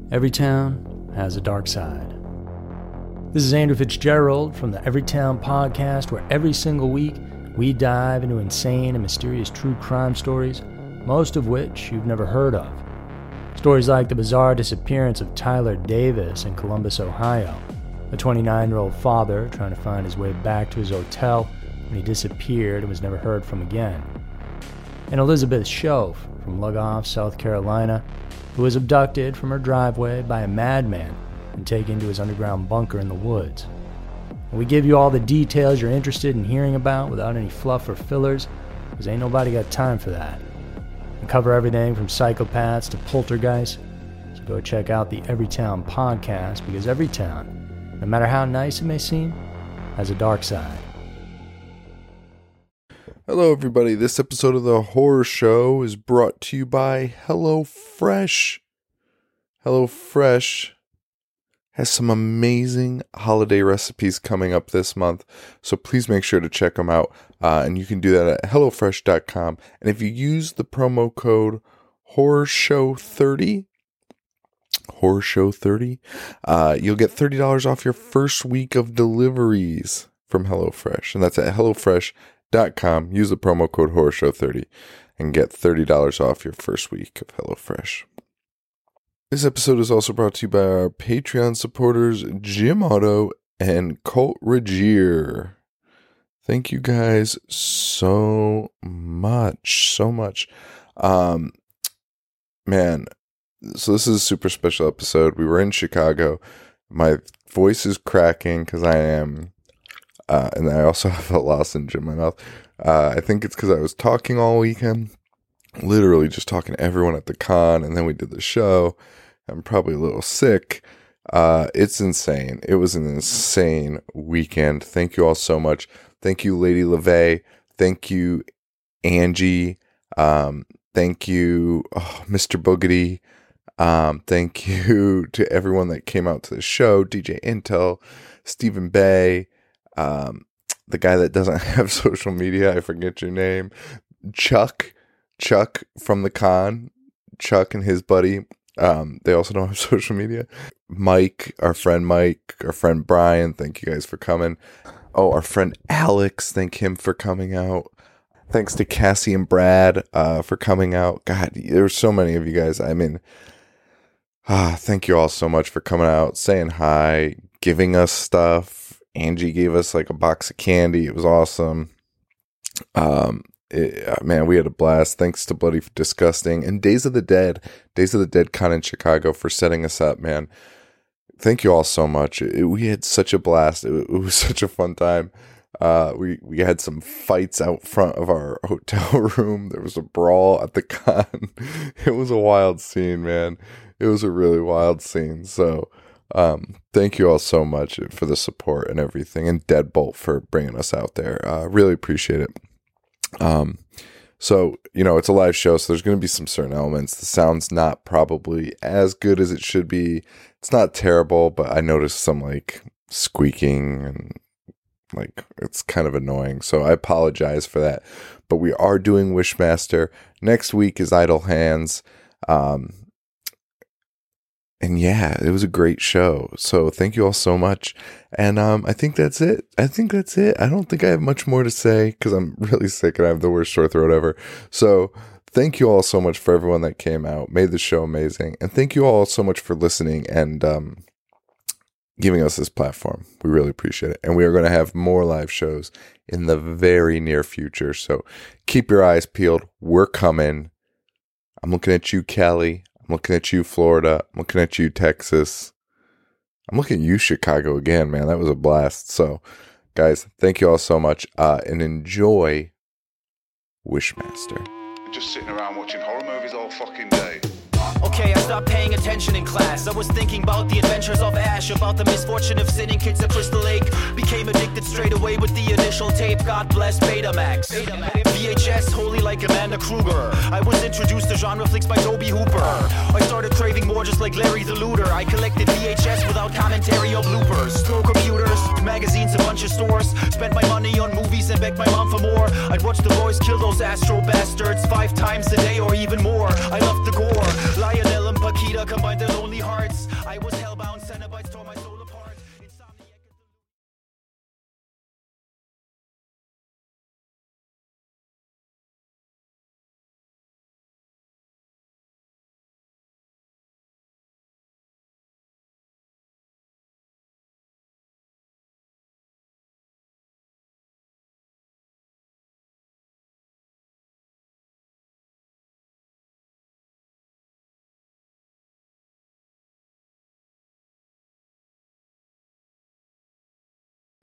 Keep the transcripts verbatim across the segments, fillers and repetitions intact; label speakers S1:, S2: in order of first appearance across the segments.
S1: Every town has a dark side. This is Andrew Fitzgerald from the Everytown Podcast, where every single week we dive into insane and mysterious true crime stories, most of which you've never heard of. Stories like the bizarre disappearance of Tyler Davis in Columbus, Ohio, a twenty-nine-year-old father trying to find his way back to his hotel when he disappeared and was never heard from again. And Elizabeth Shoaf from Lugoff, South Carolina, who was abducted from her driveway by a madman and taken to his underground bunker in the woods. And we give you all the details you're interested in hearing about without any fluff or fillers, because ain't nobody got time for that. We cover everything from psychopaths to poltergeists, so go check out the Everytown Podcast, because every town, no matter how nice it may seem, has a dark side.
S2: Hello everybody, this episode of The Horror Show is brought to you by HelloFresh. HelloFresh has some amazing holiday recipes coming up this month, so please make sure to check them out, uh, and you can do that at hello fresh dot com, and if you use the promo code horror show thirty, horror show thirty, uh, you'll get thirty dollars off your first week of deliveries from HelloFresh, and that's at hello fresh dot com. Use the promo code horror show thirty and get thirty dollars off your first week of HelloFresh. This episode is also brought to you by our Patreon supporters, Jim Otto and Colt Regier. Thank you guys so much, so much. Um, man, so this is a super special episode. We were in Chicago. My voice is cracking because I am, uh, and I also have a lozenge in my mouth. Uh, I think it's because I was talking all weekend, literally just talking to everyone at the con, and then we did the show. I'm probably a little sick. Uh, it's insane. It was an insane weekend. Thank you all so much. Thank you, Lady LeVay. Thank you, Angie. Um, thank you, oh, Mister Boogedy. Um, thank you to everyone that came out to the show. D J Intel, Stephen Bay, um, the guy that doesn't have social media. I forget your name. Chuck. Chuck from the con. Chuck and his buddy. Um, they also don't have social media. Mike, our friend Mike, our friend Brian, thank you guys for coming. Oh, our friend Alex, thank him for coming out. Thanks to Cassie and Brad uh, for coming out. God, there's so many of you guys. I mean, ah, thank you all so much for coming out, saying hi, giving us stuff. Angie gave us like a box of candy. It was awesome. Um, It, man, we had a blast. Thanks to Bloody Disgusting and Days of the Dead, Days of the Dead Con in Chicago for setting us up, man. Thank you all so much. It, we had such a blast. It, it was such a fun time. Uh, we, we had some fights out front of our hotel room. There was a brawl at the con. It was a wild scene, man. It was a really wild scene. So, um, thank you all so much for the support and everything, and Deadbolt for bringing us out there. Uh, really appreciate it. Um, so, you know, it's a live show, so there's going to be some certain elements. The sound's not probably as good as it should be. It's not terrible, but I noticed some like squeaking and like it's kind of annoying. So I apologize for that, but we are doing Wishmaster. Next week is Idle Hands. Um, And yeah, it was a great show. So thank you all so much. And um, I think that's it. I think that's it. I don't think I have much more to say because I'm really sick and I have the worst sore throat ever. So thank you all so much for everyone that came out, made the show amazing. And thank you all so much for listening and um, giving us this platform. We really appreciate it. And we are going to have more live shows in the very near future. So keep your eyes peeled. We're coming. I'm looking at you, Cali. I'm looking at you, Florida. I'm looking at you, Texas. I'm looking at you, Chicago again, man. That was a blast. So, guys, thank you all so much. Uh, and enjoy Wishmaster.
S3: Just sitting around watching horror movies all fucking day.
S4: Okay, I stopped paying attention in class. I was thinking about the adventures of Ash, about the misfortune of sitting kids at Crystal Lake. Became addicted straight away with the initial tape. God bless Betamax. Betamax. V H S, holy like Amanda Kruger. I was introduced to genre flicks by Toby Hooper. I started craving more just like Larry the Looter. I collected V H S without commentary or bloopers. No computers, magazines, a bunch of stores. Spent my money on movies and begged my mom for more. I'd watch the boys kill those astro bastards five times a day or even more. I loved the gore. Lionel and Paquita combined their lonely hearts.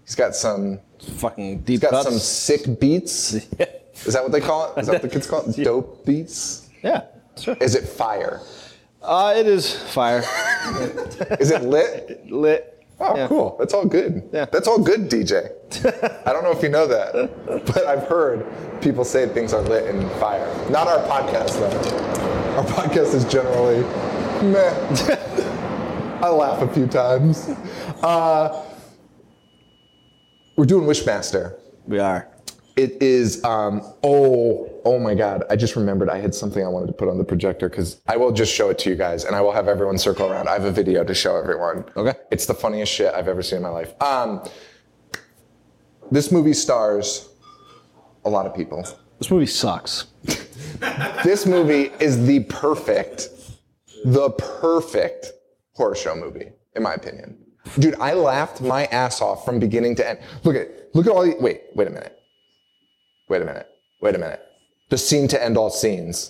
S5: He's got some.
S6: Fucking deep
S5: He's got
S6: cuts.
S5: some sick beats.
S6: Yeah.
S5: Is that what they call it? Is that what the kids call it? Dope beats?
S6: Yeah, sure.
S5: Is it fire?
S6: Uh, it is fire.
S5: Is it lit?
S6: Lit.
S5: Oh,
S6: Yeah.
S5: cool. That's all good.
S6: Yeah.
S5: That's all good, D J. I don't know if you know that, but I've heard people say things are lit in fire. Not our podcast, though. Our podcast is generally meh. I laugh a few times. Uh, we're doing Wishmaster.
S6: We are.
S5: It is, um, oh, oh my God. I just remembered I had something I wanted to put on the projector because I will just show it to you guys and I will have everyone circle around. I have a video to show everyone.
S6: Okay.
S5: It's the funniest shit I've ever seen in my life. Um, this movie stars a lot of people.
S6: This movie sucks.
S5: This movie is the perfect, the perfect horror show movie, in my opinion. Dude, I laughed my ass off from beginning to end. Look at, look at all the, wait, wait a minute. Wait a minute. Wait a minute. The scene to end all scenes.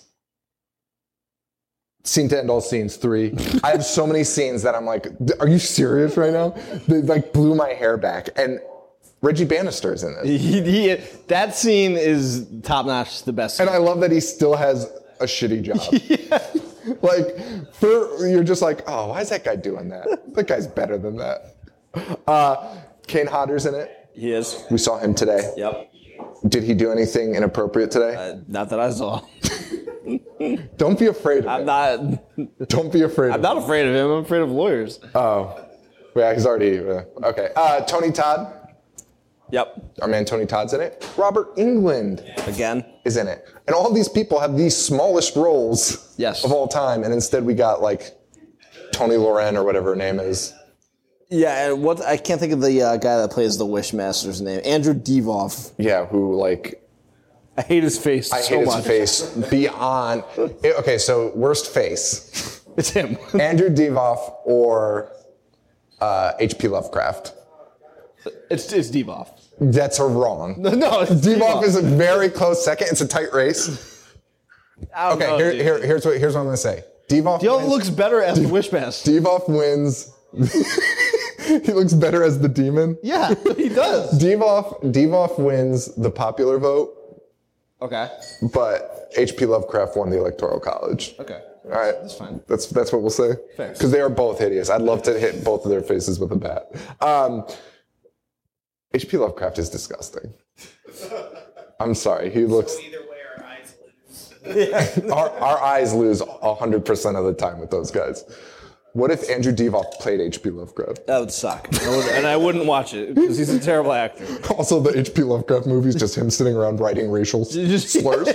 S5: Scene to end all scenes three. I have so many scenes that I'm like, are you serious right now? They like blew my hair back. And Reggie Bannister is in this.
S6: He, he, that scene is top notch, the best.
S5: And I love that he still has a shitty job. Yeah. Like, for, you're just like, oh, why is that guy doing that? That guy's better than that. Uh, Kane Hodder's in it.
S6: He is.
S5: We saw him today.
S6: Yep.
S5: Did he do anything inappropriate today?
S6: Uh, not that I saw.
S5: Don't be afraid of
S6: I'm
S5: him.
S6: not.
S5: Don't be afraid
S6: I'm
S5: of
S6: not
S5: him.
S6: afraid of him. I'm afraid of lawyers.
S5: Oh. Yeah, he's already, uh, okay. Uh, Tony Todd.
S6: Yep.
S5: Our man Tony Todd's in it. Robert Englund
S6: Again.
S5: is in it. And all these people have these smallest roles
S6: Yes.
S5: of all time. And instead we got like Tony Loren or whatever her name is.
S6: Yeah, and what I can't think of the uh, guy that plays the Wishmaster's name. Andrew Devoff.
S5: Yeah, who like,
S6: I hate his face
S5: I
S6: so
S5: hate his
S6: much.
S5: face beyond. Okay, so worst face.
S6: It's him.
S5: Andrew Devoff or uh, H P Lovecraft.
S6: It's it's Devoff.
S5: That's a wrong.
S6: No, it's
S5: Devoff is a very close second. It's a tight race.
S6: I don't
S5: Okay,
S6: know,
S5: here,
S6: dude.
S5: here, here's what here's what I'm gonna say. Devoff.
S6: Devoff
S5: wins.
S6: looks better as the Wishmaster.
S5: Devoff wins. He looks better as the demon.
S6: Yeah, he does.
S5: Devoff Devoff wins the popular vote,
S6: Okay.
S5: but H P Lovecraft won the Electoral College.
S6: Okay.
S5: All right,
S6: That's fine.
S5: That's that's what we'll say.
S6: Fair.
S5: Because they are both hideous. I'd love to hit both of their faces with a bat. Um, H P Lovecraft is disgusting. I'm sorry. He looks.
S7: Either way, our eyes lose.
S5: Our, our eyes lose one hundred percent of the time with those guys. What if Andrew Devoff played H P Lovecraft?
S6: That would suck. I would, and I wouldn't watch it because he's a terrible actor.
S5: Also, the H P Lovecraft movie is just him sitting around writing racial s-
S6: Just-
S5: slurs.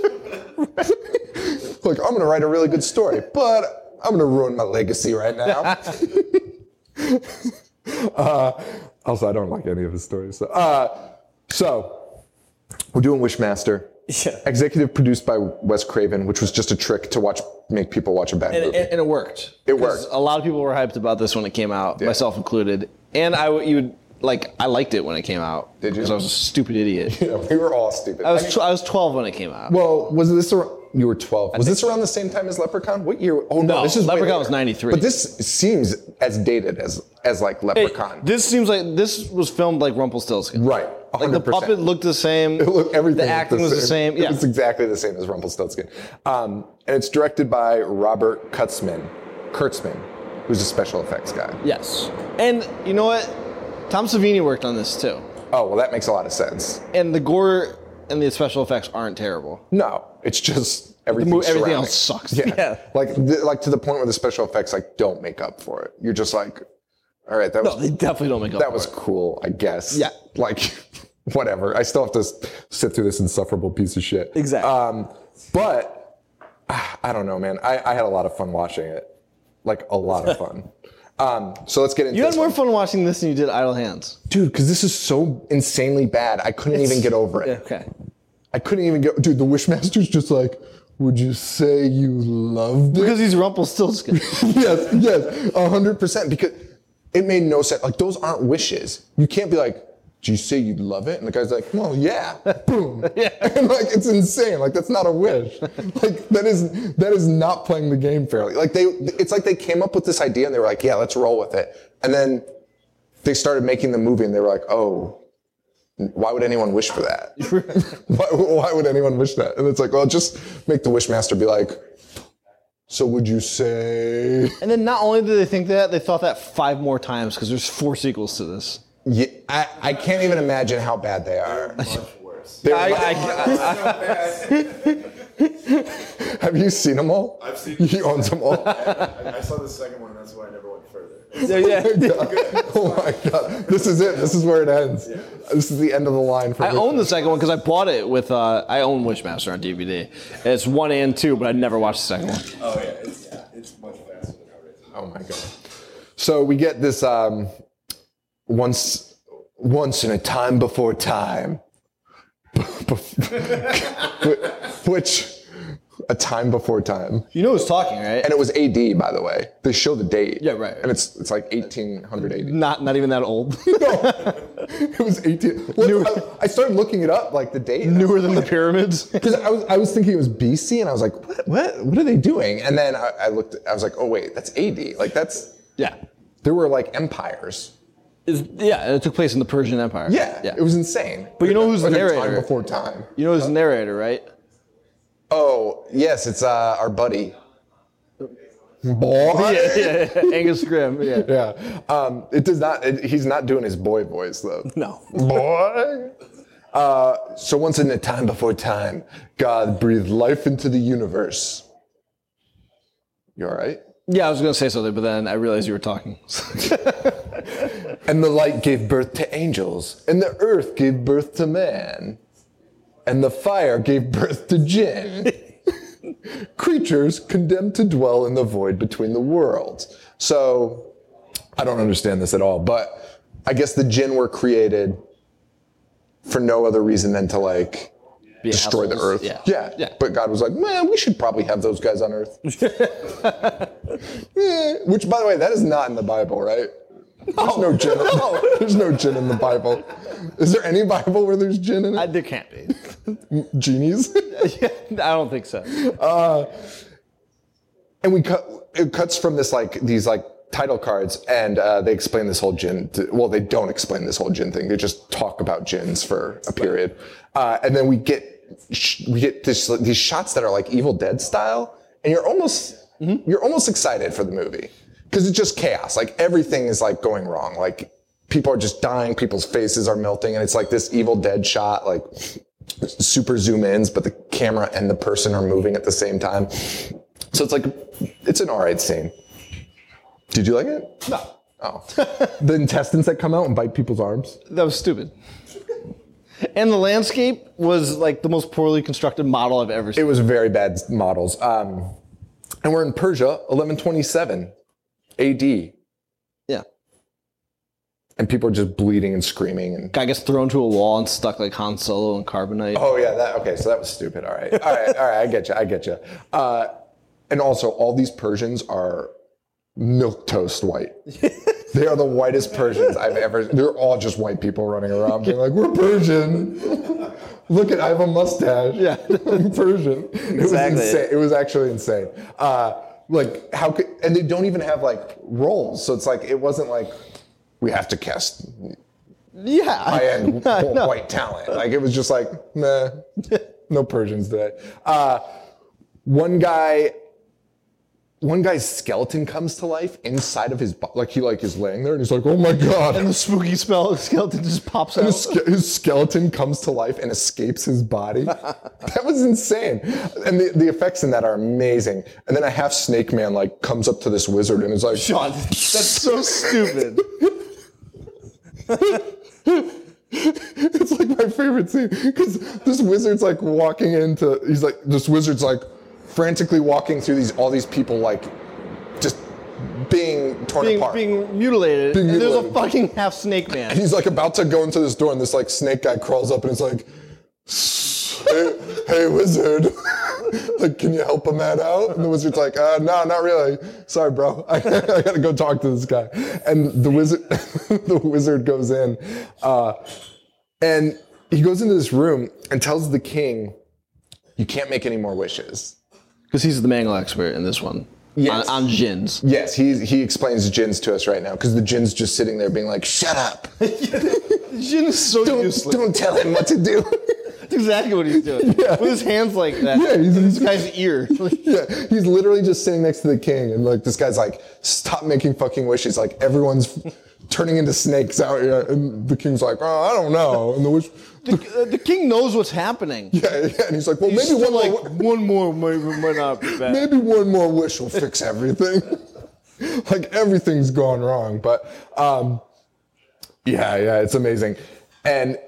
S5: Like, I'm going to write a really good story, but I'm going to ruin my legacy right now. uh, also, I don't like any of his stories. So, uh, so we're doing Wishmaster.
S6: Yeah.
S5: Executive produced by Wes Craven, which was just a trick to watch, make people watch a bad
S6: And,
S5: movie.
S6: and, and it worked.
S5: It
S6: 'Cause
S5: worked.
S6: A lot of people were hyped about this when it came out,
S5: Yeah.
S6: myself included. And I would, you would, like, I liked it when it came out.
S5: Did you?
S6: Because I was a stupid idiot.
S5: Yeah, we were all stupid.
S6: I was,
S5: mean,
S6: tw- I was twelve when it came out.
S5: well, was this around, you were twelve? Was this around the same time as Leprechaun? What year? Oh no,
S6: No,
S5: this is way
S6: Leprechaun
S5: later.
S6: was ninety-three.
S5: But this seems as dated as as like
S6: Hey,
S5: Leprechaun.
S6: this seems like this was filmed like Rumpelstiltskin.
S5: Right,
S6: Like
S5: one hundred
S6: the
S5: percent.
S6: puppet looked the same.
S5: It looked, everything
S6: The
S5: looked
S6: acting was the same. Yeah.
S5: It's exactly the same as Rumpelstiltskin. Um, and it's directed by Robert Kurtzman, Kurtzman, who's a special effects guy.
S6: Yes. And you know what? Tom Savini worked on this too.
S5: Oh, well, that makes a lot of sense.
S6: And the gore and the special effects aren't terrible.
S5: No, it's just everything.
S6: mo- everything
S5: surrounding.
S6: else sucks.
S5: Yeah,
S6: Yeah.
S5: like th- like to the point where the special effects like don't make up for it. You're just like, all right, that was
S6: No, they definitely don't make up
S5: that
S6: for
S5: was
S6: it.
S5: cool, I guess.
S6: Yeah.
S5: Like, whatever. I still have to s- sit through this insufferable piece of shit.
S6: Exactly.
S5: Um, but ah, I don't know, man. I, I had a lot of fun watching it. Like a lot of fun. Um, so let's get into
S6: You had
S5: this
S6: more
S5: one.
S6: fun watching this than you did Idle Hands.
S5: Dude, because this is so insanely bad. I couldn't even get over it.
S6: Okay.
S5: I couldn't even get. Dude, the Wishmaster's just like, would you say you loved it?
S6: Because he's Rumpelstiltskin.
S5: yes, yes, a hundred percent. Because it made no sense. Like those aren't wishes. You can't be like, "Do you say you love it?" And the guy's like, "Well, yeah." Boom.
S6: Yeah.
S5: And like it's insane. Like that's not a wish. Like that is that is not playing the game fairly. Like they, it's like they came up with this idea and they were like, "Yeah, let's roll with it." And then they started making the movie and they were like, oh, why would anyone wish for that? why, why would anyone wish that? And it's like, well, just make the Wishmaster be like, so would you say?
S6: And then not only did they think that, they thought that five more times because there's four sequels to this.
S5: Yeah, I, I can't even imagine how bad they are.
S7: Much worse.
S5: They're
S6: I,
S5: like-
S6: I,
S5: have you seen them all?
S7: I've seen.
S5: He owns them all.
S7: I, I saw the second one, and that's why I never went further.
S6: yeah, yeah.
S5: Oh my god! This is it. This is where it ends. This is the end of the line for.
S6: I
S5: Wishmaster.
S6: own the second one because I bought it with. Uh, I own Wishmaster on D V D. It's one and two, but I never watched the second one.
S7: Oh yeah, it's yeah, it's much faster than Hellraiser.
S5: Oh my god! So we get this um, once, once in a time before time, which a time before time,
S6: You know who's talking, right?
S5: and it was A D, by the way. They show the date.
S6: Yeah, right.
S5: And it's it's like eighteen hundred A D.
S6: Not not even that old.
S5: It was eighteen. Well, I, I started looking it up, like the date.
S6: Newer than the pyramids.
S5: Because I was I was thinking it was B C, and I was like, what what what are they doing? And then I, I looked. I was like, oh wait, that's A D. Like that's
S6: Yeah.
S5: there were like empires.
S6: It's- yeah, it took place in the Persian Empire.
S5: Yeah,
S6: Yeah.
S5: it was insane.
S6: But you know who's the
S5: Like a
S6: narrator?
S5: Time before time.
S6: You know who's the narrator, right?
S5: Oh yes, it's uh, our buddy. Boy.
S6: Yeah, yeah, yeah. Angus Grimm. Yeah.
S5: Yeah. Um, it does not. It, he's not doing his boy voice though.
S6: No.
S5: Boy. Uh, so once in a time before time, God breathed life into the universe. You all right?
S6: Yeah, I was gonna say something, but then I realized you were talking.
S5: And the light gave birth to angels, and the earth gave birth to man, and the fire gave birth to jinn. Creatures condemned to dwell in the void between the worlds. So, I don't understand this at all, but I guess the jinn were created for no other reason than to like
S6: Be
S5: destroy the
S6: assholes.
S5: earth.
S6: Yeah.
S5: yeah.
S6: Yeah.
S5: But God was like, man, we should probably have those guys on earth. Eh, which, by the way, that is not in the Bible, right? There's no jinn.
S6: no.
S5: There's no jinn in the Bible. Is there any Bible where there's jinn in
S6: I,
S5: it?
S6: there can't be.
S5: Genies?
S6: I don't think so.
S5: And we cut. It cuts from this like these like title cards, and uh, they explain this whole jinn. To, well, they don't explain this whole jinn thing. They just talk about jinns for a period, uh, and then we get sh- we get this these shots that are like Evil Dead style, and you're almost mm-hmm. you're almost excited for the movie because it's just chaos. Like everything is like going wrong. Like people are just dying, people's faces are melting, and it's like this Evil Dead shot, like super zoom ins, but the camera and the person are moving at the same time. So it's like, it's an alright scene. Did you like it?
S6: No.
S5: Oh. The intestines that come out and bite people's arms?
S6: That was stupid. And the landscape was like the most poorly constructed model I've ever
S5: It
S6: seen.
S5: was very bad models. Um, and we're in Persia, eleven twenty-seven A D.
S6: Yeah.
S5: And people are just bleeding and screaming. And
S6: Guy gets thrown to a wall and stuck like Han Solo in carbonite.
S5: oh yeah, that okay. So that was stupid. All right, all right, all right. I get you. I get you. Uh, and also, all these Persians are milk toast white. They are the whitest Persians I've ever. They're all just white people running around being like, "We're Persian. Look at, I have a mustache.
S6: Yeah.
S5: I'm Persian." It was
S6: Exactly.
S5: insane. It was actually insane. Uh, like how could? And they don't even have like roles. So it's like it wasn't like we have to cast
S6: Yeah.
S5: high-end
S6: No.
S5: white talent. Like it was just like, nah, no Persians today. Uh, one guy, one guy's skeleton comes to life inside of his body. Like he like is laying there and he's like, oh my god.
S6: And the spooky spell skeleton just pops
S5: And
S6: out.
S5: his, ske- his skeleton comes to life and escapes his body. That was insane. And the, the effects in that are amazing. And then a half snake man like comes up to this wizard and is like,
S6: Sean, that's so stupid.
S5: It's like my favorite scene because this wizard's like walking into. He's like this wizard's like frantically walking through these all these people like just being torn
S6: Being,
S5: apart.
S6: being mutilated.
S5: Being
S6: and there's a
S5: mutilated.
S6: fucking half snake man.
S5: And he's like about to go into this door, and this like snake guy crawls up and is like, "Hey, hey wizard, like can you help a man out?" And the wizard's like, uh, "No, not really. Sorry, bro. I, I gotta go talk to this guy." And the wizard, the wizard goes in, uh, and he goes into this room and tells the king, "You can't make any more wishes."
S6: Because he's the mangle expert in this one.
S5: Yes.
S6: on, on Jin's.
S5: Yes, he he explains Jin's to us right now because the Jin's just sitting there being like, "Shut up!
S6: Jin is so
S5: Don't,
S6: useless.
S5: don't tell him what to do."
S6: That's exactly what he's doing.
S5: Yeah.
S6: With his hands like that.
S5: Yeah, he's-
S6: in this guy's ear.
S5: Yeah, he's literally just sitting next to the king, and like this guy's like, "Stop making fucking wishes!" Like everyone's turning into snakes out here, and the king's like, "Oh, I don't know," and the wish.
S6: The, uh, the king knows what's happening.
S5: Yeah, yeah, and he's like, "Well,
S6: He's
S5: maybe
S6: still
S5: one
S6: like,
S5: more,
S6: one more might, might not be bad.
S5: maybe one more wish will fix everything." Like everything's gone wrong, but um, yeah, yeah, it's amazing, and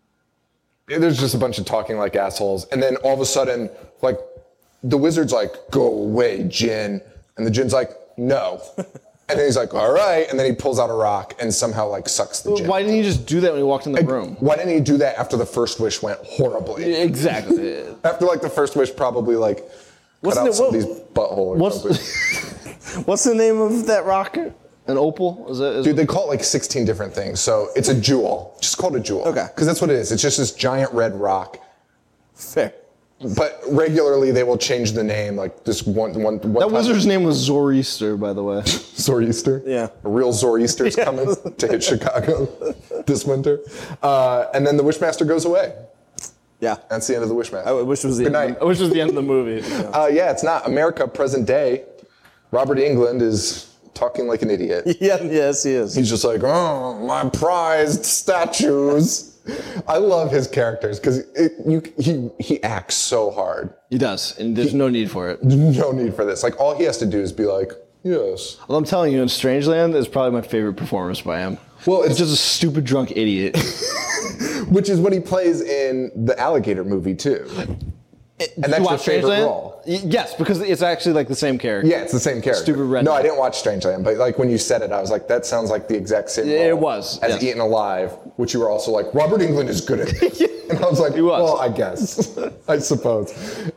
S5: there's just a bunch of talking like assholes, and then all of a sudden, like the wizard's like, "Go away, Jin," and the Jin's like, "No." And then he's like, "All right," and then he pulls out a rock and somehow like sucks the Jin.
S6: Why didn't he just do that when he walked in the room?
S5: Why didn't he do that after the first wish went horribly?
S6: Exactly.
S5: After like the first wish probably like
S6: What's
S5: cut
S6: the-
S5: out
S6: what-
S5: somebody's butthole or
S6: What's
S5: something.
S6: what's the name of that rocket? An opal? Is it? Is
S5: Dude, they call it like sixteen different things. So it's a jewel. Just call it a jewel.
S6: Okay.
S5: Because that's what it is. It's just this giant red rock.
S6: fair?
S5: But regularly they will change the name. Like this one, one, one
S6: That
S5: time-
S6: wizard's name was Zoroaster, by the way.
S5: Zoroaster.
S6: Yeah.
S5: A real Zoroaster's coming to hit Chicago this winter. Uh, and then the Wishmaster goes away.
S6: Yeah.
S5: That's the end of the Wishmaster.
S6: I wish it was the
S5: Good
S6: end.
S5: night.
S6: I wish it was the end of the movie. Yeah.
S5: Uh, yeah, it's not. America, present day. Robert Englund is talking like an idiot.
S6: yeah. Yes, he is.
S5: He's just like, "Oh, my prized statues." I love his characters because you he he acts so hard.
S6: He does, and there's no need for it.
S5: No need for this. Like all he has to do is be like, "Yes."
S6: Well, I'm telling you, in Strangeland is probably my favorite performance by him.
S5: Well,
S6: It's
S5: it's
S6: just a stupid drunk idiot.
S5: which is what he plays in the Alligator movie too. And that's
S6: You
S5: your
S6: watch
S5: favorite
S6: Strangeland?
S5: role.
S6: Y- Yes, because it's actually like the same character.
S5: Yeah, it's the same character.
S6: Stupid redneck.
S5: No, I didn't watch Strangeland, but like when you said it, I was like, that sounds like the exact same.
S6: It
S5: role
S6: was,
S5: as
S6: yes.
S5: Eaten Alive, which you were also like, Robert Englund is good at it. And I was like,
S6: He was.
S5: well, I guess, I suppose.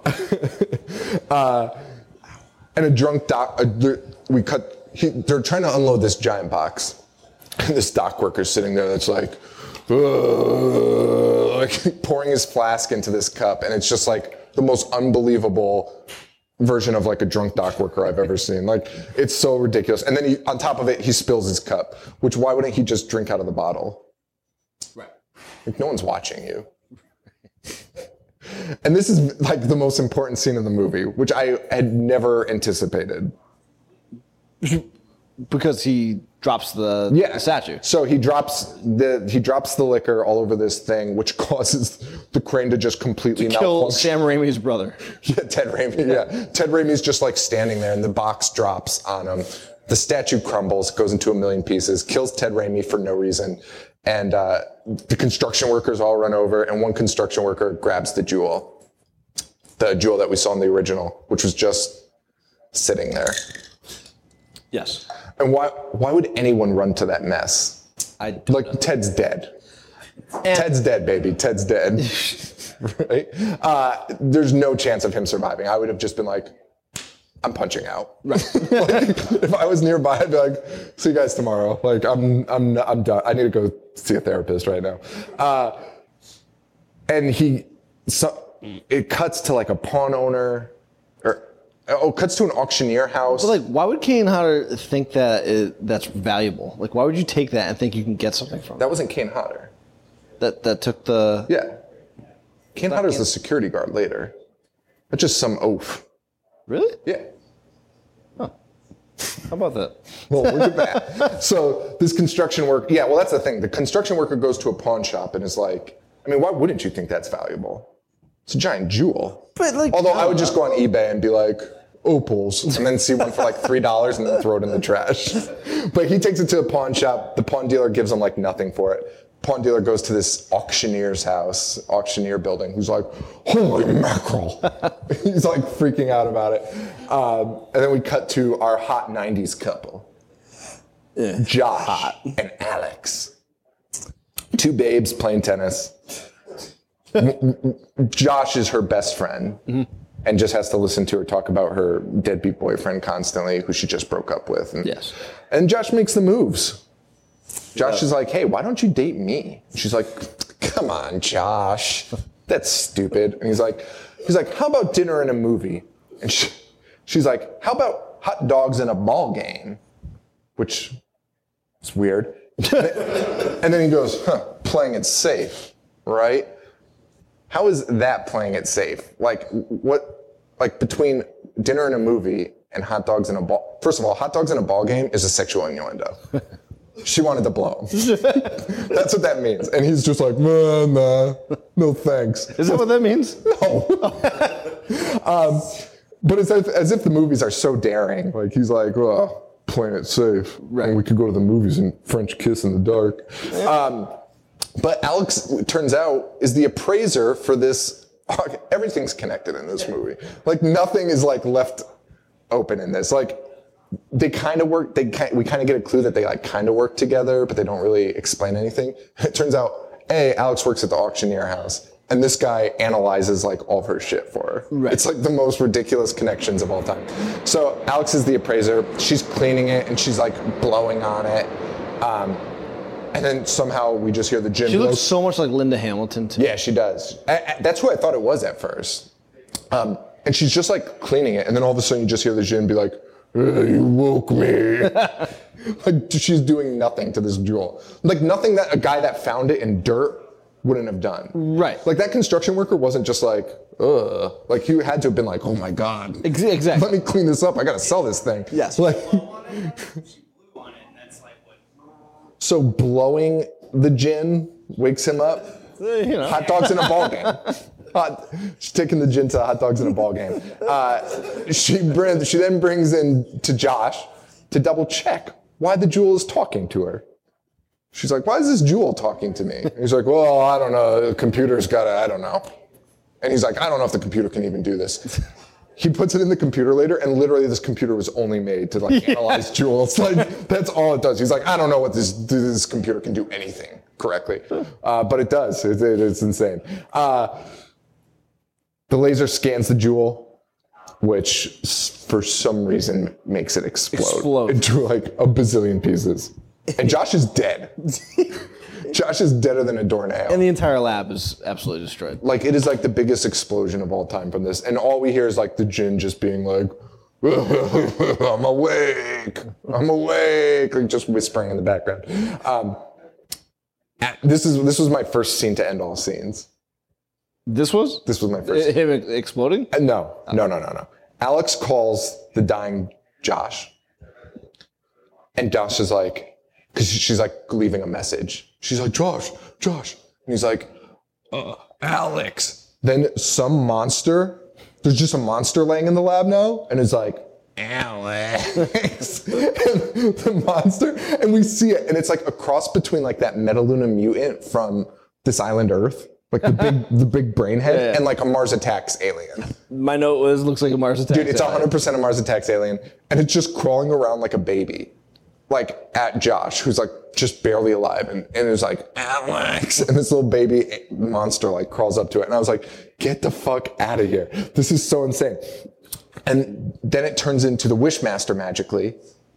S5: uh, and a drunk doc, uh, there- we cut. He, they're trying to unload this giant box, and this dock worker's sitting there that's like, "Ugh," like pouring his flask into this cup, and it's just like the most unbelievable version of like a drunk dock worker I've ever seen. Like it's so ridiculous. And then he, on top of it, he spills his cup. Which why wouldn't he just drink out of the bottle?
S6: Right.
S5: Like no one's watching you. And this is like the most important scene in the movie, which I had never anticipated.
S6: Because he drops the,
S5: Yeah,
S6: the statue.
S5: So he drops the he drops the liquor all over this thing, which causes the crane to just completely
S6: Kill
S5: malfunction.
S6: Sam Raimi's brother.
S5: Yeah, Ted Raimi. Yeah, Ted Raimi's just like standing there, and the box drops on him. The statue crumbles, goes into a million pieces, kills Ted Raimi for no reason, and uh, the construction workers all run over, and one construction worker grabs the jewel, the jewel that we saw in the original, which was just sitting there.
S6: Yes.
S5: And why why would anyone run to that mess?
S6: I don't
S5: Like
S6: know.
S5: Ted's dead. Ted's dead, baby. Ted's dead. Right? Uh, there's no chance of him surviving. I would have just been like, I'm punching out. Right. Like, if I was nearby, I'd be like, see you guys tomorrow. Like, I'm, I'm, I'm done. I need to go see a therapist right now. Uh, and he, so, it cuts to like a pawn owner, or oh, it cuts to an auctioneer house.
S6: But like, why would Kane Hodder think that it, that's valuable? Like, why would you take that and think you can get something from it?
S5: That wasn't Kane Hodder.
S6: That that took the.
S5: Yeah. Kane Hodder's the security guard later. That's just some oaf.
S6: Really?
S5: Yeah.
S6: How about that?
S5: Well, look at that. So this construction work, yeah, well, that's the thing. The construction worker goes to a pawn shop and is like, I mean, why wouldn't you think that's valuable? It's a giant jewel.
S6: But like,
S5: Although I would just go on eBay and be like, opals, and then see one for like three dollars and then throw it in the trash. But he takes it to a pawn shop. The pawn dealer gives him like nothing for it. Pawn dealer goes to this auctioneer's house, auctioneer building, who's like, holy mackerel. He's like freaking out about it. Um, and then we cut to our hot nineties couple.
S6: Yeah.
S5: Josh and Alex. Two babes playing tennis. Josh is her best friend mm-hmm. and just has to listen to her talk about her deadbeat boyfriend constantly, who she just broke up with. And,
S6: yes.
S5: And Josh makes the moves. Josh yeah. is like, hey, why don't you date me? She's like, come on, Josh. That's stupid. And he's like, he's like, how about dinner and a movie? And she, she's like, how about hot dogs in a ball game, which is weird. And then he goes, huh, playing it safe, right? How is that playing it safe? Like, what, like between dinner and a movie and hot dogs in a ball, first of all, hot dogs in a ball game is a sexual innuendo. She wanted to blow him. That's what that means. And he's just like, nah, nah, no thanks.
S6: Is that what that means?
S5: No. um, but it's as, as if the movies are so daring. Like, he's like, well, playing it safe. Right. And we could go to the movies and French kiss in the dark. Um, but Alex, it turns out, is the appraiser for this. Everything's connected in this movie. Like, nothing is, like, left open in this. Like, they kind of work, they kind, we kind of get a clue that they, like, kind of work together, but they don't really explain anything. It turns out, A, Alex works at the auctioneer house. And this guy analyzes like all of her shit for her. Right. It's like the most ridiculous connections of all time. So Alex is the appraiser. She's cleaning it and she's like blowing on it. Um, and then somehow we just hear the gin.
S6: She
S5: blow.
S6: looks so much like Linda Hamilton too.
S5: Yeah, she does. I, I, that's who I thought it was at first. Um, and she's just like cleaning it. And then all of a sudden you just hear the gin be like, hey, you woke me. Like she's doing nothing to this jewel. Like nothing that a guy that found it in dirt wouldn't have done.
S6: Right.
S5: Like that construction worker wasn't just like, ugh. Like he had to have been like, oh my God.
S6: Exactly.
S5: Let me clean this up. I gotta sell this thing.
S6: Yes.
S5: Like, so blowing the gin wakes him up.
S6: You know.
S5: Hot dogs in a ball game. Hot, she's taking the gin to hot dogs in a ball game. Uh, she brings, she then brings in to Josh to double check why the jewel is talking to her. She's like, why is this jewel talking to me? And he's like, well, I don't know. The computer's got to, I don't know. And he's like, I don't know if the computer can even do this. He puts it in the computer later, and literally this computer was only made to like yeah. analyze jewels. Like that's all it does. He's like, I don't know what this this computer can do anything correctly, uh, but it does. It, it, it's insane. Uh, the laser scans the jewel, which for some reason makes it explode,
S6: explode.
S5: into like a bazillion pieces. And Josh is dead. Josh is deader than a doornail.
S6: And the entire lab is absolutely destroyed.
S5: Like, it is like the biggest explosion of all time from this. And all we hear is like the gin just being like, I'm awake. I'm awake. Like just whispering in the background. Um, this is this was my first scene to end all scenes.
S6: This was?
S5: This was my first.
S6: Him exploding?
S5: Uh, no, no, no, no, no. Alex calls the dying Josh. And Josh is like, because she's like leaving a message. She's like, Josh, Josh. And he's like, uh, Alex. Then some monster, there's just a monster laying in the lab now. And it's like, Alex. And the monster, and we see it. And it's like a cross between like that Metaluna mutant from This Island Earth. Like the big, the big brain head, yeah, yeah. and like a Mars Attacks alien.
S6: My note was, looks like a Mars Attacks
S5: Dude, it's one hundred percent a Mars Attacks alien. And it's just crawling around like a baby. Like at Josh, who's like just barely alive, and, and it's like, Alex, and this little baby monster like crawls up to it. And I was like, get the fuck out of here. This is so insane. And then it turns into the Wishmaster magically.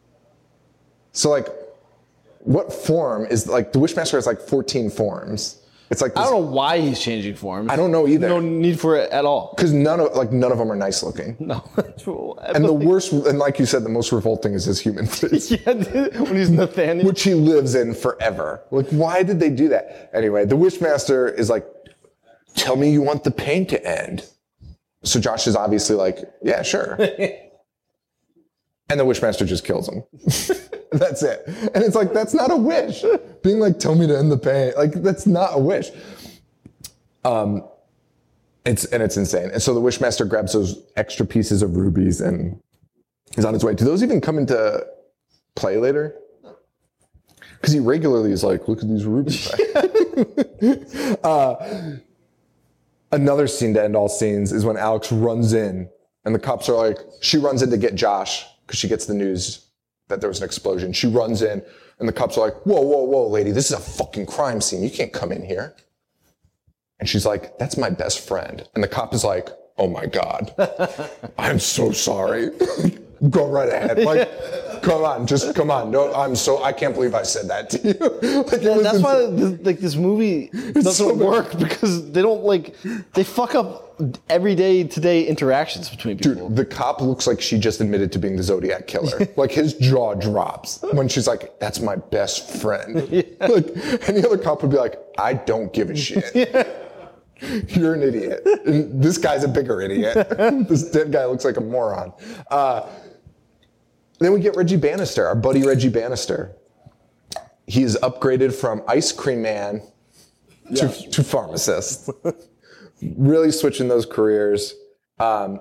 S5: So like, what form is, like, the Wishmaster has like fourteen forms. It's like this,
S6: I don't know why he's changing forms.
S5: I don't know either.
S6: No need for it at all.
S5: Because none of like none of them are nice looking.
S6: No.
S5: And the worst, and like you said, the most revolting is his human face.
S6: Yeah, when he's Nathaniel.
S5: Which he lives in forever. Like, why did they do that? Anyway, the Wishmaster is like, tell me you want the pain to end. So Josh is obviously like, yeah, sure. And the Wishmaster just kills him. That's it. And it's like, that's not a wish. Being like, tell me to end the pain. Like, that's not a wish. Um, it's, and it's insane. And so the Wishmaster grabs those extra pieces of rubies and is on his way. Do those even come into play later? Because he regularly is like, look at these rubies. uh, another scene to end all scenes is when Alex runs in and the cops are like, she runs in to get Josh because she gets the news that there was an explosion. She runs in, and the cops are like, whoa, whoa, whoa, lady, this is a fucking crime scene. You can't come in here. And she's like, that's my best friend. And the cop is like, oh my God, I'm so sorry. Go right ahead. Like, come on, just come on. No, I'm so, I can't believe I said that to you. Like,
S6: yeah, that's insane. Why this, like this movie doesn't so work, because they don't like, they fuck up everyday today interactions between people.
S5: Dude, the cop looks like she just admitted to being the Zodiac killer. Like his jaw drops when she's like, "That's my best friend." Yeah. Like any other cop would be like, "I don't give a shit. Yeah. You're an idiot." And this guy's a bigger idiot. This dead guy looks like a moron. Uh, then we get Reggie Bannister, our buddy Reggie Bannister. He is upgraded from ice cream man to, yeah. to pharmacist. Really switching those careers. Um,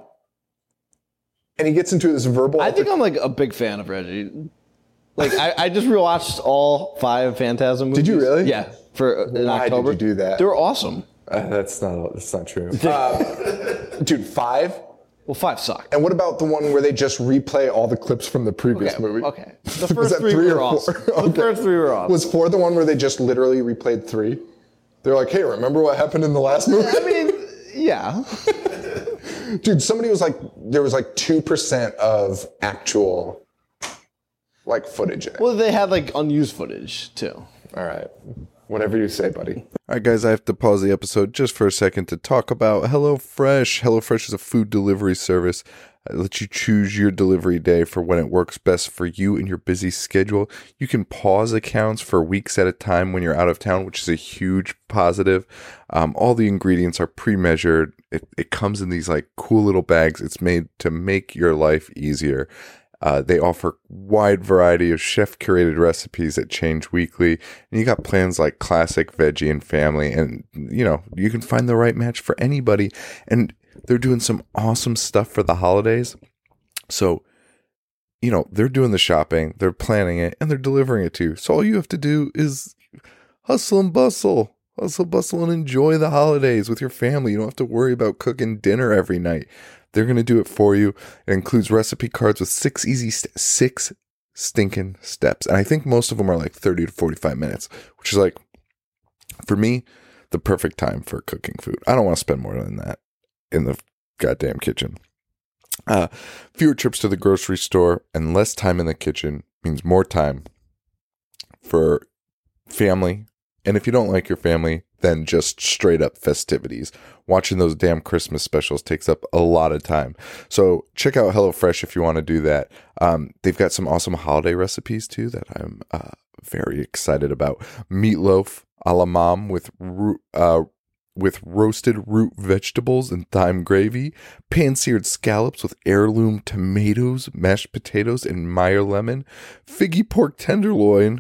S5: and he gets into this verbal...
S6: I think I'm like a big fan of Reggie. Like, I, I just rewatched all five Phantasm movies.
S5: Did you really?
S6: Yeah. For in
S5: Why
S6: October.
S5: did you do that?
S6: They were awesome.
S5: Uh, that's not that's not true. Uh, dude, five?
S6: Well, five sucked.
S5: And what about the one where they just replay all the clips from the previous
S6: okay,
S5: movie?
S6: Okay. The first three, three were awesome. Okay. The first three were awesome.
S5: Was four the one where they just literally replayed three? They're like, hey, remember what happened in the last movie?
S6: I mean, yeah.
S5: Dude, somebody was like, there was like two percent of actual, like, footage in it.
S6: Well, they had, like, unused footage, too.
S5: All right. Whatever you say, buddy.
S2: All right, guys, I have to pause the episode just for a second to talk about HelloFresh. HelloFresh is a food delivery service. It lets you choose your delivery day for when it works best for you and your busy schedule. You can pause accounts for weeks at a time when you're out of town, which is a huge positive. Um, all the ingredients are pre-measured. It, it comes in these like cool little bags. It's made to make your life easier. Uh, they offer wide variety of chef-curated recipes that change weekly. And you got plans like classic, veggie, and family. And, you know, you can find the right match for anybody. And they're doing some awesome stuff for the holidays. So, you know, they're doing the shopping, they're planning it, and they're delivering it to you. So all you have to do is hustle and bustle. Hustle, bustle, and enjoy the holidays with your family. You don't have to worry about cooking dinner every night. They're going to do it for you. It includes recipe cards with six easy, st- six stinking steps. And I think most of them are like thirty to forty-five minutes, which is like, for me, the perfect time for cooking food. I don't want to spend more than that in the goddamn kitchen. Uh, fewer trips to the grocery store and less time in the kitchen means more time for family. And if you don't like your family, then just straight up festivities. Watching those damn Christmas specials takes up a lot of time. So check out HelloFresh if you want to do that. Um, they've got some awesome holiday recipes too that I'm uh, very excited about. Meatloaf a la mom with uh, with roasted root vegetables and thyme gravy. Pan-seared scallops with heirloom tomatoes, mashed potatoes, and Meyer lemon. Figgy pork tenderloin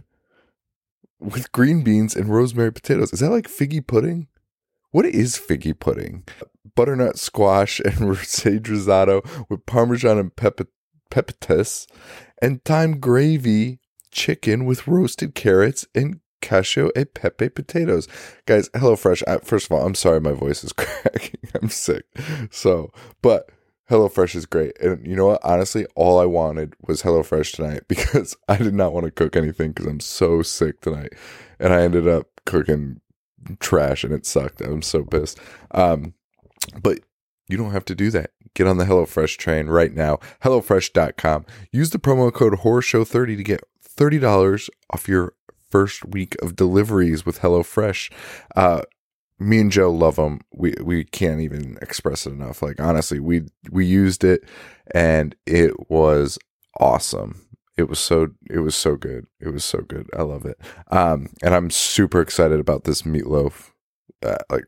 S2: with green beans and rosemary potatoes. Is that like figgy pudding? What is figgy pudding? Butternut squash and sage risotto with parmesan and pep- pepitas. And thyme gravy chicken with roasted carrots and cacio e pepe potatoes. Guys, HelloFresh, I, first of all, I'm sorry my voice is cracking. I'm sick. So, but HelloFresh is great. And you know what? Honestly, all I wanted was HelloFresh tonight because I did not want to cook anything because I'm so sick tonight. And I ended up cooking trash and it sucked. I'm so pissed. Um, but you don't have to do that. Get on the HelloFresh train right now. HelloFresh dot com. Use the promo code horror show thirty to get thirty dollars off your first week of deliveries with HelloFresh. Uh, Me and Joe love them. We we can't even express it enough. Like, honestly, we we used it and it was awesome. It was so it was so good. It was so good. I love it. Um, and I'm super excited about this meatloaf. Uh, like,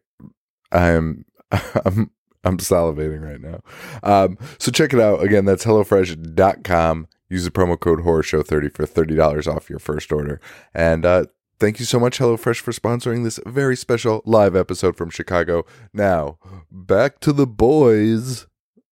S2: I'm I'm I'm salivating right now. Um, so check it out. Again, that's HelloFresh dot com. Use the promo code horror show thirty for thirty dollars off your first order. And uh, thank you so much, HelloFresh, for sponsoring this very special live episode from Chicago. Now, back to the boys.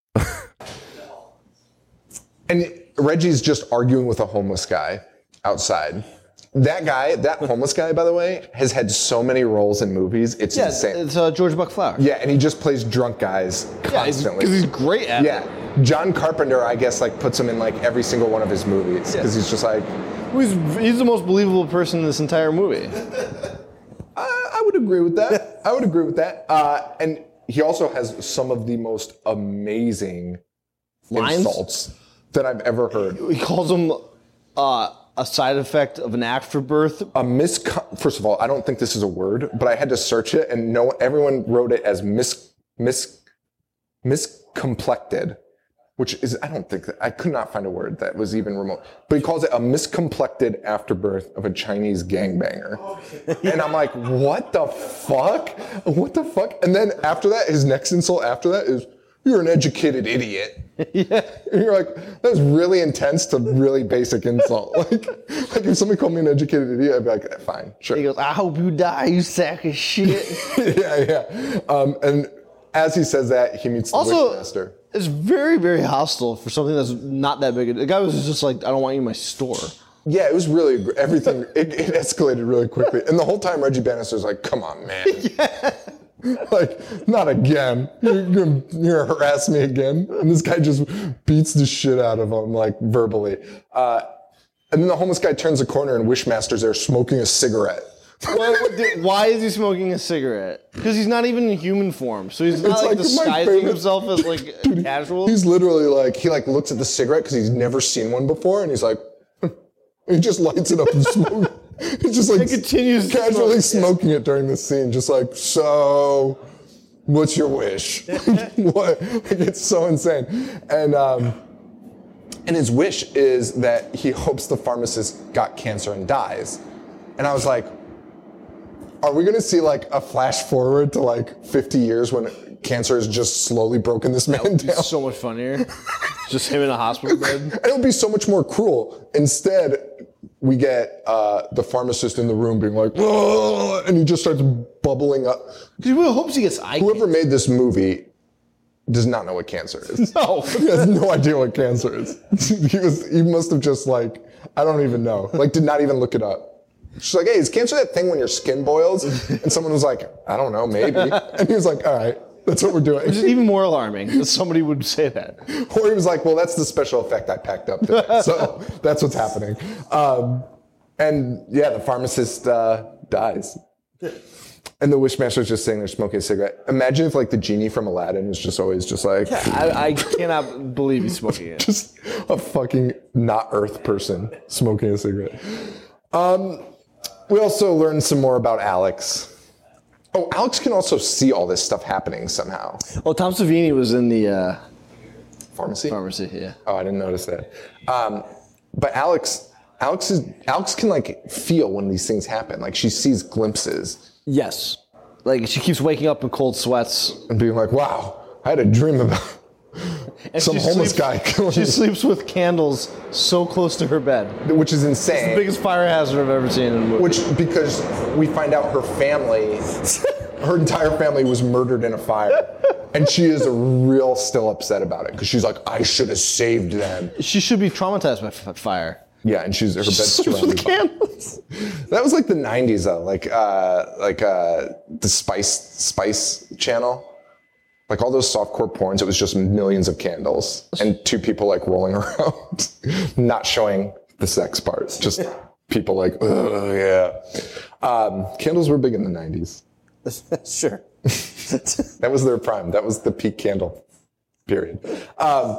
S5: And Reggie's just arguing with a homeless guy outside. That guy, that homeless guy, by the way, has had so many roles in movies. It's
S6: yeah,
S5: insane.
S6: It's uh, George Buckflower.
S5: Yeah, and he just plays drunk guys constantly.
S6: Because he's, he's great at
S5: yeah.
S6: it.
S5: Yeah. John Carpenter, I guess, like puts him in like every single one of his movies because yeah. he's just like...
S6: He's, he's the most believable person in this entire movie.
S5: I, I would agree with that. I would agree with that. Uh, and he also has some of the most amazing
S6: Lines?
S5: insults that I've ever heard.
S6: He calls them uh, a side effect of an afterbirth.
S5: A mis. First of all, I don't think this is a word, but I had to search it, and no, everyone wrote it as mis mis miscomplected, which is, I don't think that, I could not find a word that was even remote, but he calls it a miscomplected afterbirth of a Chinese gangbanger. And I'm like, what the fuck? What the fuck? And then after that, his next insult after that is, you're an educated idiot. Yeah. And you're like, that was really intense to really basic insult. Like, like if somebody called me an educated idiot, I'd be like, fine, sure.
S6: He goes, I hope you die, you sack of shit.
S5: yeah, yeah. Um, and as he says that, he meets the
S6: also,
S5: Wishmaster.
S6: It's very, very hostile for something that's not that big. The guy was just like, I don't want you in my store.
S5: Yeah, it was really, everything, it, it escalated really quickly. And the whole time Reggie Bannister's like, come on, man. Yeah. Like, not again. You're gonna, you're gonna harass me again? And this guy just beats the shit out of him, like, verbally. Uh, and then the homeless guy turns a corner and Wishmaster's there smoking a cigarette.
S6: Why, why is he smoking a cigarette? Because he's not even in human form. So he's not
S5: It's
S6: like,
S5: like my
S6: disguising
S5: favorite-
S6: himself as like
S5: Dude,
S6: casual.
S5: He's literally like, he like looks at the cigarette because he's never seen one before and he's like, he just lights it up and smokes. He's just like
S6: He continues to
S5: casually
S6: smoke.
S5: smoking it during the scene, just like, so, what's your wish? What? Like, it's so insane. And um, and his wish is that he hopes the pharmacist got cancer and dies. And I was like, are we gonna see like a flash forward to like fifty years when cancer has just slowly broken this man
S6: It'd be
S5: down?
S6: so much funnier. Just him in a hospital bed.
S5: And it would be so much more cruel. Instead, we get uh, the pharmacist in the room being like, "Whoa," and he just starts bubbling up.
S6: He really hopes he gets eye
S5: Whoever made this movie does not know what cancer is.
S6: No.
S5: He has no idea what cancer is. he was. He must have just like, I don't even know. Like, did not even look it up. She's like, hey, is cancer that thing when your skin boils? And someone was like, I don't know, maybe. And he was like, all right, that's what we're doing.
S6: Which is even more alarming that somebody would say that.
S5: Or he was like, well, that's the special effect I packed up today. So that's what's happening. Um, and yeah, the pharmacist uh, dies. And the Wishmaster's just sitting there smoking a cigarette. Imagine if like the genie from Aladdin was just always just like...
S6: I, I cannot believe he's smoking it.
S5: just a fucking not Earth person smoking a cigarette. Um, we also learned some more about Alex. Oh, Alex can also see all this stuff happening somehow.
S6: Oh, Tom Savini was in the uh,
S5: Pharmacy?
S6: pharmacy, yeah.
S5: Oh, I didn't notice that. Um, but Alex, Alex is Alex can like feel when these things happen. Like she sees glimpses
S6: Yes. Like she keeps waking up in cold sweats.
S5: and being like, "Wow, I had a dream about
S6: And
S5: some
S6: she
S5: homeless
S6: sleeps-
S5: guy killing
S6: She
S5: me,"
S6: sleeps with candles so close to her bed.
S5: which is insane.
S6: The biggest fire hazard I've ever seen in a movie.
S5: Which because we find out her family, her entire family was murdered in a fire, and she is real still upset about it because she's like, "I should have saved them."
S6: She should be traumatized by f- fire.
S5: Yeah, and she's her bed's
S6: Sleeps
S5: surrounded
S6: with
S5: by
S6: candles.
S5: That was like the nineties though, like uh, like uh, the Spice Spice channel, like all those softcore porns. It was just millions of candles and two people like rolling around, not showing the sex parts, just people like, oh yeah. Um, candles were big in the nineties.
S6: Sure.
S5: That was their prime. That was the peak candle period. Um,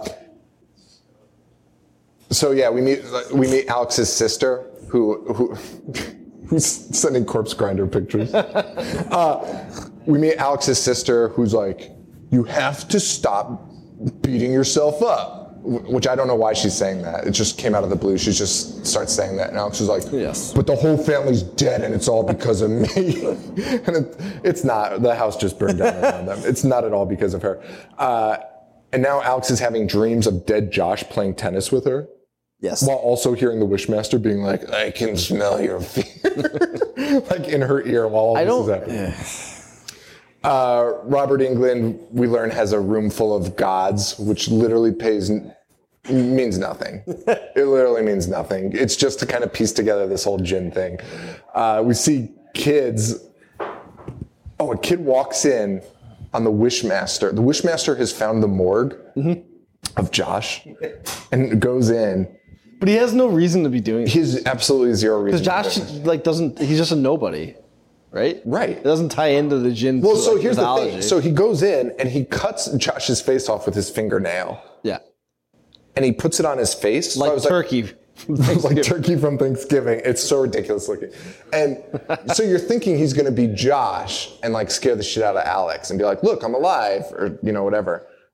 S5: so yeah, we meet we meet Alex's sister, who who who's sending corpse grinder pictures. Uh, we meet Alex's sister, who's like, "You have to stop beating yourself up," which I don't know why she's saying that. It just came out of the blue. She just starts saying that, and Alex is like,
S6: Yes.
S5: "But the whole family's dead, and it's all because of me." And it, it's not. The house just burned down around them. It's not at all because of her. Uh, and now Alex is having dreams of dead Josh playing tennis with her.
S6: Yes.
S5: While also hearing the Wishmaster being like, "I can smell your fear," like in her ear while all
S6: I
S5: this
S6: don't.
S5: is happening. Uh, Robert Englund, we learn, has a room full of gods, which literally pays means nothing. It literally means nothing. It's just to kind of piece together this whole djinn thing. Uh, we see kids. Oh, a kid walks in on the Wishmaster. The Wishmaster has found the morgue
S6: Mm-hmm.
S5: of Josh and goes in.
S6: But he has no reason to be doing it.
S5: He has absolutely zero reason.
S6: Because Josh,
S5: to do it.
S6: like, doesn't. He's just a nobody, right?
S5: Right.
S6: It doesn't tie into the djinn.
S5: Well, so
S6: like,
S5: here's
S6: mythology.
S5: the thing. So he goes in and he cuts Josh's face off with his fingernail.
S6: Yeah.
S5: And he puts it on his face. So I
S6: Like
S5: was
S6: turkey.
S5: like turkey from Thanksgiving. It's so ridiculous looking. And so you're thinking he's going to be Josh and like scare the shit out of Alex and be like, "Look, I'm alive," or, you know, whatever.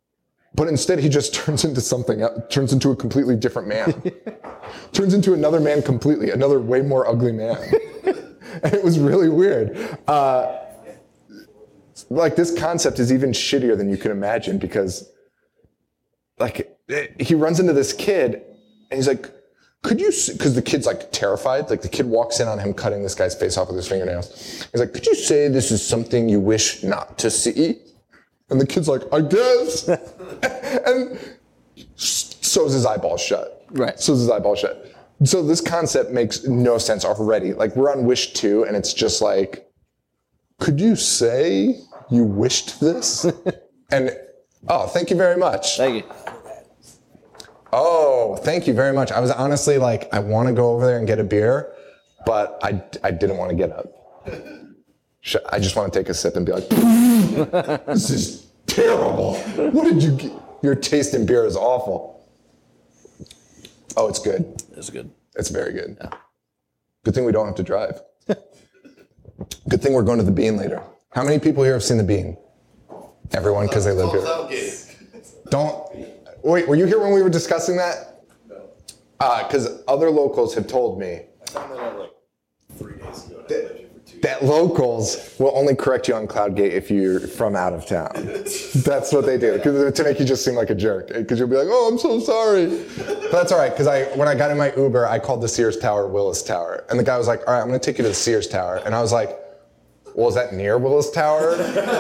S5: But instead, he just turns into something else, turns into a completely different man. Turns into another man completely, another way more ugly man. And it was really weird. Uh, like, this concept is even shittier than you can imagine because, like, he runs into this kid and he's like, could you, because the kid's like terrified, like the kid walks in on him cutting this guy's face off with his fingernails. He's like, could you say this is something you wish not to see? And the kid's like, I guess. And sews his eyeballs shut.
S6: Right.
S5: Sews his eyeballs shut. So this concept makes no sense already. Like, we're on Wish two, and it's just like, could you say you wished this? And, oh, thank you very much.
S6: Thank you.
S5: Oh, thank you very much. I was honestly like, I want to go over there and get a beer, but I, I didn't want to get up. I just want to take a sip and be like, this is terrible. What did you get? Your taste in beer is awful. Oh, it's good.
S6: It's good.
S5: It's very good. Yeah. Good thing we don't have to drive. Good thing we're going to the Bean later. How many people here have seen the Bean? Everyone, because they live here. Don't. Wait, were you here when we were discussing that?
S7: No.
S5: Because uh, other locals have told me.
S7: I found that out like three days ago. And I lived here for two
S5: That locals will only correct you on CloudGate if you're from out of town. That's what they do, because to make you just seem like a jerk. Because you'll be like, "Oh, I'm so sorry." But that's all right, because I, when I got in my Uber, I called the Sears Tower Willis Tower, and the guy was like, "All right, I'm going to take you to the Sears Tower," and I was like, "Well, is that near Willis Tower?"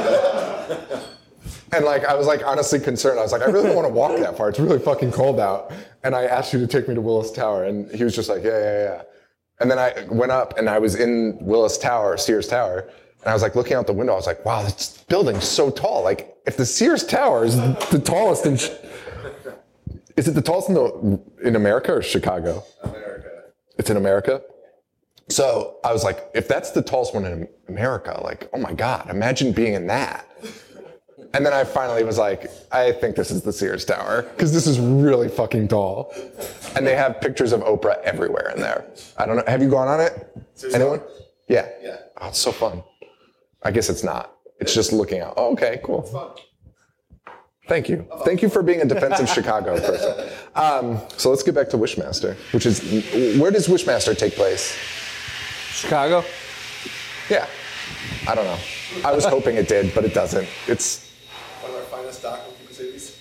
S5: And like, I was like honestly concerned. I was like, I really don't want to walk that far. It's really fucking cold out. And I asked you to take me to Willis Tower, and he was just like, "Yeah, yeah, yeah." And then I went up and I was in Willis Tower, Sears Tower, and I was like looking out the window. I was like, wow, this building's so tall. Like, if the Sears Tower is the tallest in, is it the tallest in, the, in America or Chicago?
S7: America.
S5: It's in America? So I was like, if that's the tallest one in America, like, oh my God, imagine being in that. And then I finally was like, I think this is the Sears Tower, because this is really fucking tall. And they have pictures of Oprah everywhere in there. I don't know. Have you gone on it?
S7: Sears
S5: Anyone?
S7: Tower?
S5: Yeah.
S7: Yeah.
S5: Oh, it's so fun. I guess it's not. It's just looking out. Oh, okay, cool.
S7: It's fun.
S5: Thank you. Thank you for being a defensive Chicago person. Um, so let's get back to Wishmaster, which is, where does Wishmaster take place?
S6: Chicago?
S5: Yeah. I don't know. I was hoping it did, but it doesn't. It's,
S7: One of our finest stock Mercedes.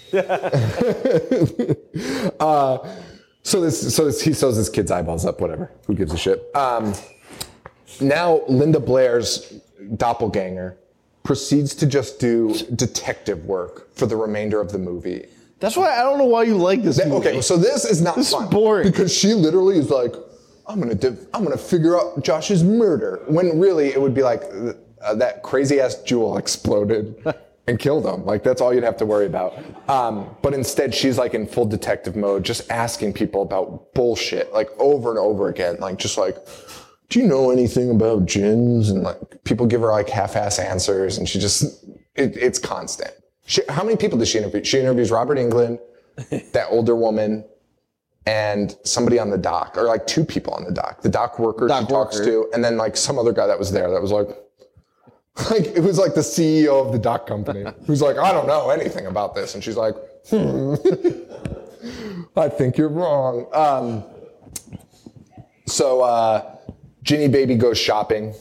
S5: uh, so this, so this, he sews his kid's eyeballs up, whatever. Who gives a shit? Um, now Linda Blair's doppelganger proceeds to just do detective work for the remainder of the movie.
S6: That's why I don't know why you like this movie.
S5: Okay, so this is not
S6: This is
S5: fun.
S6: boring.
S5: Because she literally is like, I'm gonna, div- I'm gonna figure out Josh's murder. When really it would be like uh, that crazy ass jewel exploded and killed him. Like, that's all you'd have to worry about. Um, but instead, she's like in full detective mode, just asking people about bullshit, like over and over again. Like, just like, do you know anything about gins? And like, people give her like half-ass answers, and she just, it, it's constant. She, how many people does she interview? She interviews Robert Englund, that older woman, and somebody on the dock, or like two people on the dock. The dock worker
S6: Dock
S5: she talks
S6: worker.
S5: to, and then like some other guy that was there that was like, like it was like the C E O of the dock company who's like, I don't know anything about this, and she's like, hmm, I think you're wrong. Um, so uh, Ginny Baby goes shopping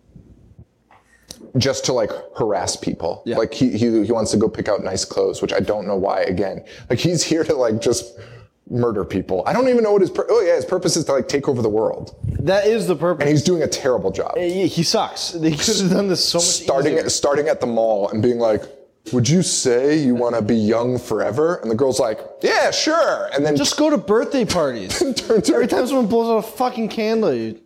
S5: just to like harass people.
S6: Yeah.
S5: Like he, he he wants to go pick out nice clothes, which I don't know why. Again, like he's here to like just murder people. I don't even know what his pur- oh yeah his purpose is to like take over the world,
S6: That is the purpose.
S5: and he's doing a terrible job.
S6: He he sucks. They could have done this so much
S5: starting
S6: easier.
S5: at, starting at the mall and being like, would you say you want to be young forever? And the girl's like, yeah, sure. And then
S6: Just go to birthday parties.
S5: turns
S6: Every time someone blows out a fucking candle, you...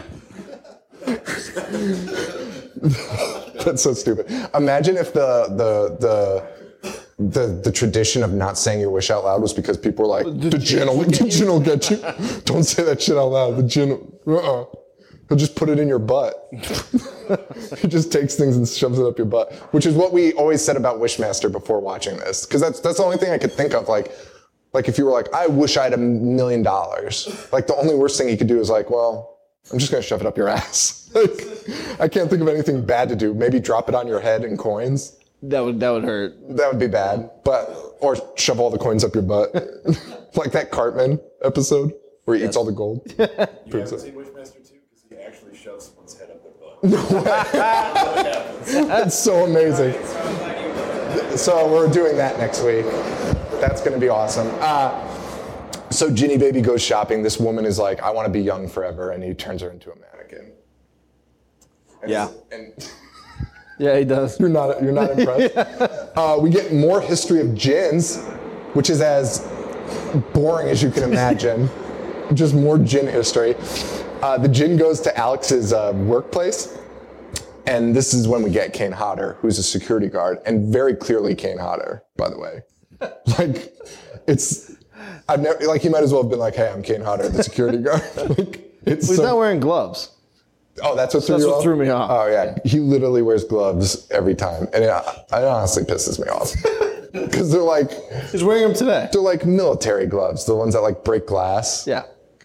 S5: That's so stupid. Imagine if the the the the the tradition of not saying your wish out loud was because people were like, the gin will the gin will get you. Don't say that shit out loud. The gin, uh-uh. He'll just put it in your butt. He just takes things and shoves it up your butt, which is what we always said about Wishmaster before watching this, because that's that's the only thing I could think of. Like, like if you were like, I wish I had a million dollars. Like the only worst thing you could do is like, well, I'm just gonna shove it up your ass. Like, I can't think of anything bad to do. Maybe drop it on your head in coins.
S6: That would that would hurt.
S5: That would be bad. But or shove all the coins up your butt, like that Cartman episode where he yes. eats all the gold.
S7: You haven't seen Wishmaster two because he actually shoves someone's head up their butt.
S5: That's so amazing. So we're doing that next week. That's going to be awesome. Uh, so Ginny Baby goes shopping. This woman is like, I want to be young forever, and he turns her into a mannequin. And
S6: yeah.
S5: And
S6: yeah, he does.
S5: You're not you're not impressed. yeah. uh, we get more history of gins, which is as boring as you can imagine. Just more gin history. Uh, the gin goes to Alex's uh, workplace, and this is when we get Kane Hodder, who's a security guard, and very clearly Kane Hodder, by the way. Like, it's, I've never, like, he might as well have been like, hey, I'm Kane Hodder, the security guard. Like, it's
S6: well, he's
S5: so,
S6: not wearing gloves.
S5: Oh, that's what threw
S6: that's
S5: you
S6: what
S5: off?
S6: threw me off.
S5: Oh, yeah. He literally wears gloves every time, and it, it honestly pisses me off. Because they're like...
S6: He's wearing them today.
S5: They're like military gloves, the ones that, like, break glass.
S6: Yeah.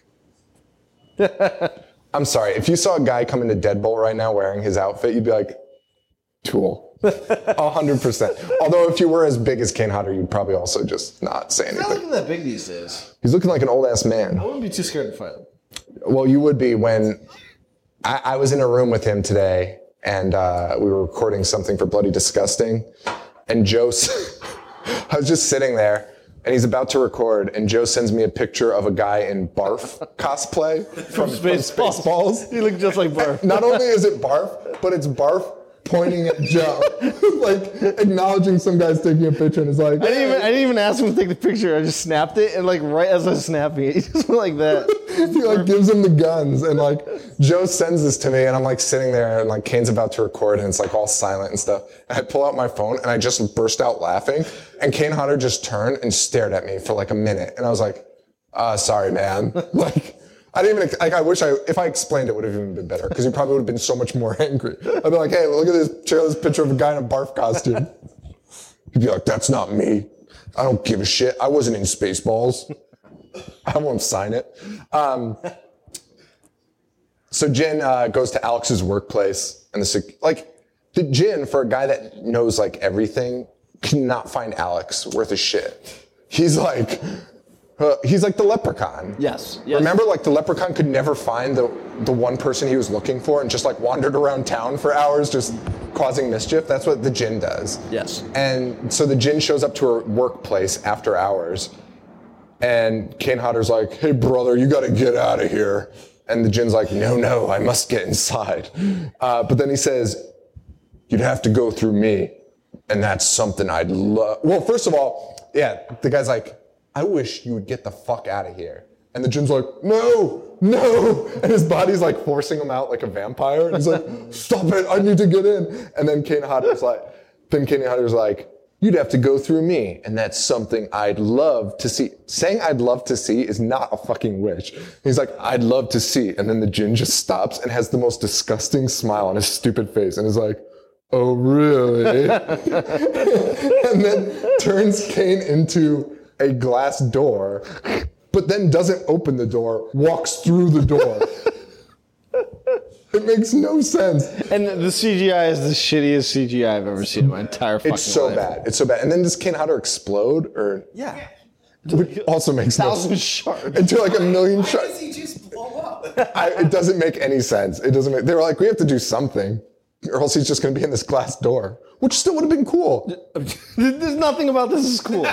S5: I'm sorry, if you saw a guy come into Deadbolt right now wearing his outfit, you'd be like, tool. A hundred percent. Although if you were as big as Kane Hodder, you'd probably also just not say anything.
S6: He's not looking that big these days.
S5: He's looking like an old ass man.
S6: I wouldn't be too scared to fight him.
S5: Well, you would be when I, I was in a room with him today, and uh, we were recording something for Bloody Disgusting, and Joe, I was just sitting there, and he's about to record, and Joe sends me a picture of a guy in Barf cosplay from, from Spaceballs.
S6: He looked just like Barf.
S5: Not only is it Barf, but it's Barf pointing at Joe, like acknowledging some guy's taking a picture, and it's like,
S6: I didn't even I didn't even ask him to take the picture. I just snapped it, and like right as I was snapping it, he just went like that.
S5: He like gives him the guns, and like Joe sends this to me, and I'm like sitting there, and like Kane's about to record, and it's like all silent and stuff. And I pull out my phone, and I just burst out laughing, and Kane Hodder just turned and stared at me for like a minute, and I was like, uh, sorry, man. Like, I didn't even, like, I wish I, if I explained it, would have even been better, because he probably would have been so much more angry. I'd be like, hey, look at this, share this picture of a guy in a Barf costume. He'd be like, that's not me. I don't give a shit. I wasn't in Spaceballs. I won't sign it. Um, so Jin uh, goes to Alex's workplace, and the, like, the Jin, for a guy that knows, like, everything, cannot find Alex worth a shit. He's like, Uh, he's like the leprechaun.
S6: Yes, yes.
S5: Remember, like, the leprechaun could never find the the one person he was looking for, and just like wandered around town for hours just causing mischief? That's what the Jinn does.
S6: Yes.
S5: And so the Jinn shows up to her workplace after hours, and Kane Hodder's like, hey brother, you gotta get out of here. And the Jinn's like, no, no, I must get inside. Uh, but then he says, you'd have to go through me, and that's something I'd love. Well, first of all, yeah, the guy's like, I wish you would get the fuck out of here. And the Jinn's like, no, no. And his body's like forcing him out like a vampire. And he's like, stop it, I need to get in. And then Kane Hodder's like, then Kane Hodder's like, you'd have to go through me. And that's something I'd love to see. Saying I'd love to see is not a fucking wish. He's like, I'd love to see. And then the Jinn just stops and has the most disgusting smile on his stupid face. And is like, oh, really? And then turns Kane into a glass door, but then doesn't open the door, walks through the door. It makes no sense.
S6: And the C G I is the shittiest C G I I've ever seen in my entire fucking life.
S5: It's so bad. It's so bad. And then does Kane Hodder explode? Or
S6: yeah.
S5: Which also makes no sense.
S6: Thousand shards.
S5: Into like a million
S7: How
S5: shards.
S7: does he just blow up?
S5: I, it doesn't make any sense. It doesn't make, they were like, we have to do something, or else he's just going to be in this glass door, which still would have been cool.
S6: There's nothing about this is cool.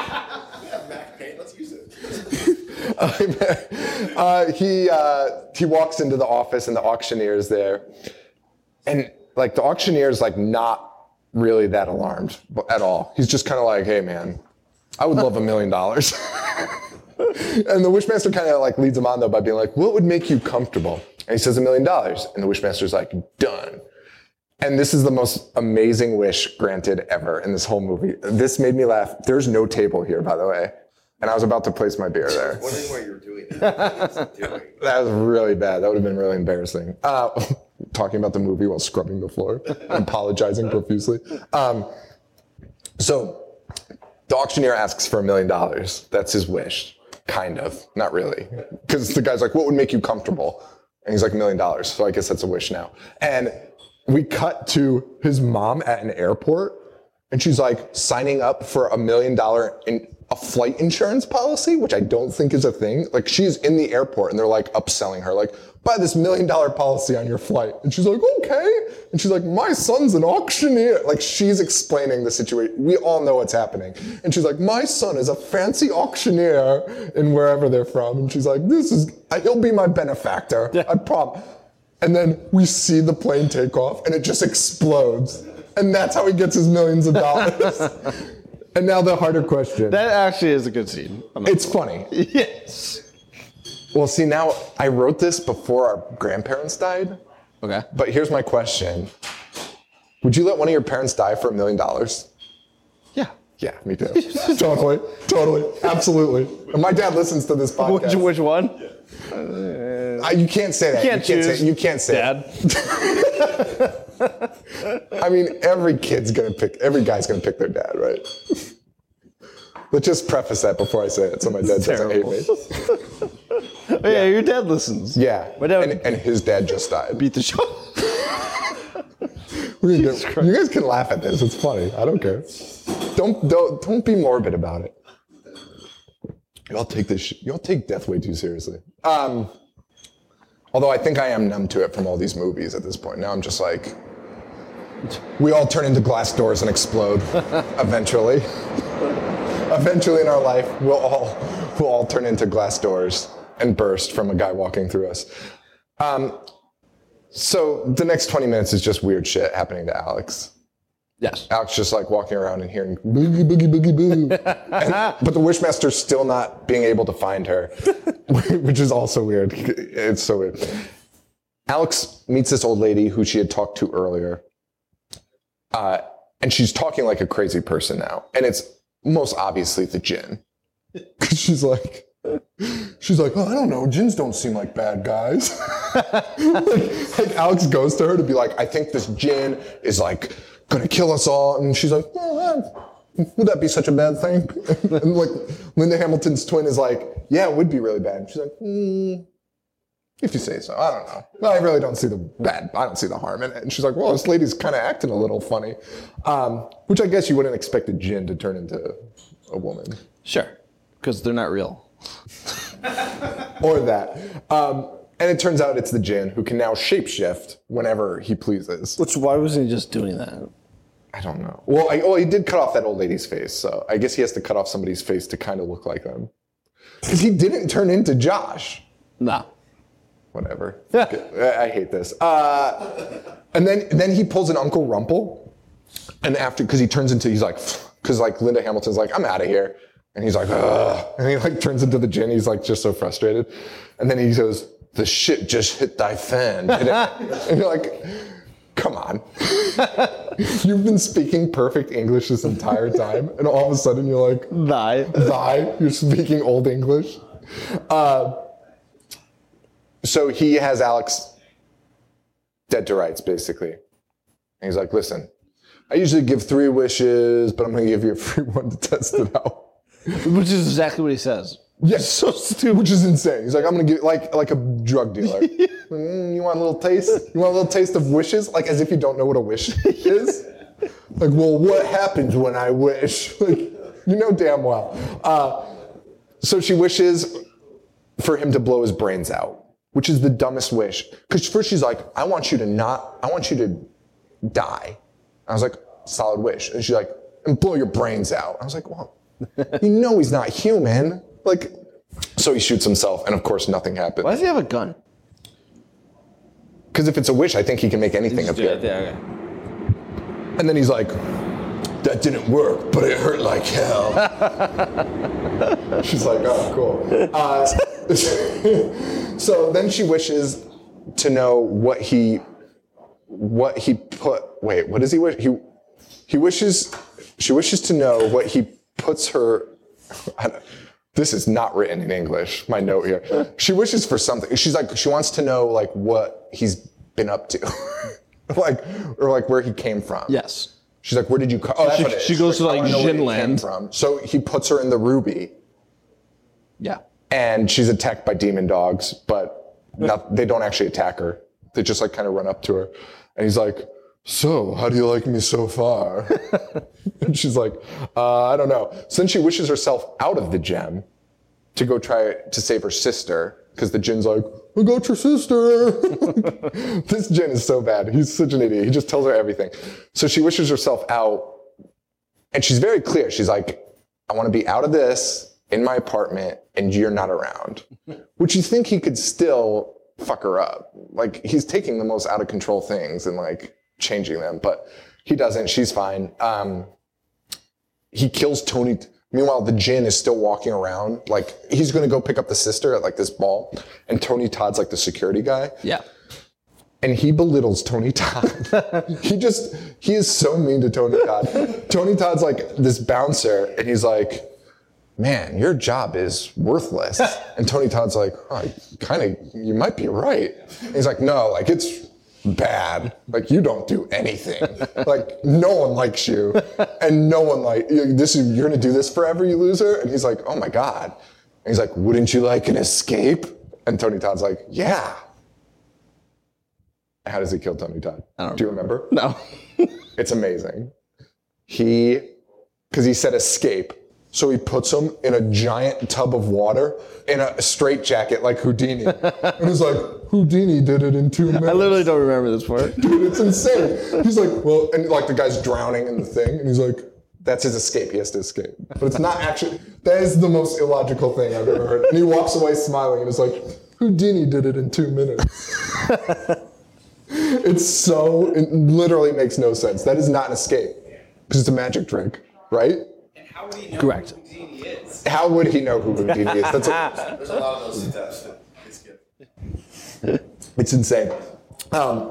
S5: uh, he uh, he walks into the office, and the auctioneer's there, and like the auctioneer's like not really that alarmed at all. He's just kind of like, hey man, I would love a million dollars. And the Wishmaster kind of like leads him on though by being like, what would make you comfortable? And he says a million dollars, and the Wishmaster's like, done. And this is the most amazing wish granted ever in this whole movie. This made me laugh. There's no table here, by the way. And I was about to place my beer there.
S7: Wondering why you were doing that. Doing?
S5: That was really bad. That would have been really embarrassing. Uh, talking about the movie while scrubbing the floor and apologizing profusely. Um, so the auctioneer asks for a million dollars. That's his wish. Kind of. Not really. Because the guy's like, what would make you comfortable? And he's like, a million dollars. So I guess that's a wish now. And we cut to his mom at an airport. And she's like signing up for a million dollar in a flight insurance policy, which I don't think is a thing. Like she's in the airport and they're like upselling her, like, buy this million dollar policy on your flight. And she's like, okay. And she's like, my son's an auctioneer. Like she's explaining the situation. We all know what's happening. And she's like, my son is a fancy auctioneer in wherever they're from. And she's like, this is, he'll be my benefactor. I promise. And then we see the plane take off and it just explodes. And that's how he gets his millions of dollars. And now the harder question.
S6: That actually is a good scene.
S5: It's funny.
S6: Yes.
S5: Well, see, now I wrote this before our grandparents died.
S6: Okay.
S5: But here's my question. Would you let one of your parents die for a million dollars?
S6: Yeah.
S5: Yeah, me too. Totally. Totally. Absolutely. And my dad listens to this podcast.
S6: Which, which one?
S5: Uh, you can't say that.
S6: You can't
S5: you can't
S6: choose.
S5: Say, you can't say
S6: Dad.
S5: I mean, every kid's gonna pick, every guy's gonna pick their dad, right? Let's just preface that before I say it so my dad doesn't hate me.
S6: Oh, yeah, your dad listens.
S5: Yeah.
S6: My dad
S5: and, and his dad just died.
S6: beat the show.
S5: We're gonna get, you guys can laugh at this. It's funny. I don't care. Don't don't don't be morbid about it. Y'all take this. Sh- y'all take death way too seriously. Um, although I think I am numb to it from all these movies at this point. Now I'm just like, we all turn into glass doors and explode eventually. Eventually in our life, we'll all we'll all turn into glass doors and burst from a guy walking through us. Um, so the next twenty minutes is just weird shit happening to Alex.
S6: Yes.
S5: Alex just like walking around and hearing boogie, boogie, boogie, boo. And, but the Wishmaster's still not being able to find her, which is also weird. It's so weird. Alex meets this old lady who she had talked to earlier. Uh, and she's talking like a crazy person now. And it's most obviously the djinn. Because she's like, she's like, oh, I don't know, djinns don't seem like bad guys. like, like Alex goes to her to be like, I think this djinn is like gonna kill us all. And she's like, oh, would that be such a bad thing? And like Linda Hamilton's twin is like, yeah, it would be really bad. And she's like, hmm, if you say so. I don't know. Well, I really don't see the bad, I don't see the harm in it. And she's like, well, this lady's kind of acting a little funny. Um, which I guess you wouldn't expect a djinn to turn into a woman.
S6: Sure. Because they're not real.
S5: Or that. Um, and it turns out it's the djinn who can now shapeshift whenever he pleases.
S6: Which, why wasn't he just doing that?
S5: I don't know. Well, I, well, he did cut off that old lady's face, so I guess he has to cut off somebody's face to kind of look like them. Because he didn't turn into Josh.
S6: No.
S5: Whatever. I, I hate this. Uh, and then then he pulls an Uncle Rumple, and after, because he turns into, he's like, because like Linda Hamilton's like, I'm out of here. And he's like, ugh. And he like turns into the djinn. He's like just so frustrated. And then he goes, the shit just hit thy fan. And you're like, come on. You've been speaking perfect English this entire time. And all of a sudden you're like,
S6: Thy.
S5: thy. You're speaking Old English. Uh, so he has Alex dead to rights, basically. And he's like, listen, I usually give three wishes, but I'm going to give you a free one to test it out.
S6: Which is exactly what he says.
S5: Yes, so stupid. Which is insane. He's like, I'm gonna give like like a drug dealer. mm, you want a little taste? You want a little taste of wishes? Like as if you don't know what a wish is. Like, well, what happens when I wish? Like, you know damn well. Uh, so she wishes for him to blow his brains out, which is the dumbest wish. Because first she's like, I want you to not, I want you to die. I was like, solid wish. And she's like, and blow your brains out. I was like, well, you know he's not human. Like, so he shoots himself, and of course nothing happens.
S6: Why does he have a gun?
S5: Because if it's a wish, I think he can make anything appear.
S6: Yeah, okay.
S5: And then he's like, that didn't work, but it hurt like hell. She's like, oh, cool. Uh, so then she wishes to know what he, what he put, wait, what does he wish? He, he wishes, she wishes to know what he puts her, I don't, this is not written in English, my note here. She wishes for something. She's like, she wants to know like what he's been up to. like, or like where he came from.
S6: Yes.
S5: She's like, where did you come? Oh, that's
S6: she,
S5: what it is.
S6: she goes
S5: She's like,
S6: to like
S5: I wanna know where he came
S6: Jinland.
S5: from. So he puts her in the Ruby.
S6: Yeah.
S5: And she's attacked by demon dogs, but not, they don't actually attack her. They just like kind of run up to her. And he's like, so how do you like me so far? And she's like, uh, I don't know. So then she wishes herself out of the gem to go try to save her sister, because the Jinn's like, I got your sister. This Jinn is so bad. He's such an idiot. He just tells her everything. So she wishes herself out, and she's very clear. She's like, I want to be out of this in my apartment, and you're not around. Which you think he could still fuck her up. Like, he's taking the most out of control things and like changing them, but he doesn't. She's fine. Um, he kills Tony. Meanwhile, the Jinn is still walking around. Like, he's going to go pick up the sister at like this ball, and Tony Todd's like the security guy.
S6: Yeah.
S5: And he belittles Tony Todd. he just, he is so mean to Tony Todd. Tony Todd's like this bouncer, and he's like, man, your job is worthless. And Tony Todd's like, oh, kind of, you might be right. And he's like, no, like, it's bad. Like, you don't do anything. Like, no one likes you. And no one like, this is, you're gonna do this forever, you loser? And he's like, oh my God. And he's like, wouldn't you like an escape? And Tony Todd's like, yeah. How does he kill Tony Todd?
S6: I don't
S5: do you remember?
S6: No.
S5: It's amazing. He, because he said escape, so he puts him in a giant tub of water in a straitjacket like Houdini. And he's like, Houdini did it in two minutes.
S6: I literally don't remember this part.
S5: Dude, it's insane. He's like, well, and like the guy's drowning in the thing, and he's like, that's his escape. He has to escape. But it's not actually, that is the most illogical thing I've ever heard. And he walks away smiling and is like, Houdini did it in two minutes. It's so, it literally makes no sense. That is not an escape. Because it's a magic trick, right?
S7: And how would he know
S6: Correct.
S7: who Houdini is?
S5: How would he know who Houdini is? That's a,
S7: There's a lot of those steps that we skip.
S5: it's insane. Um,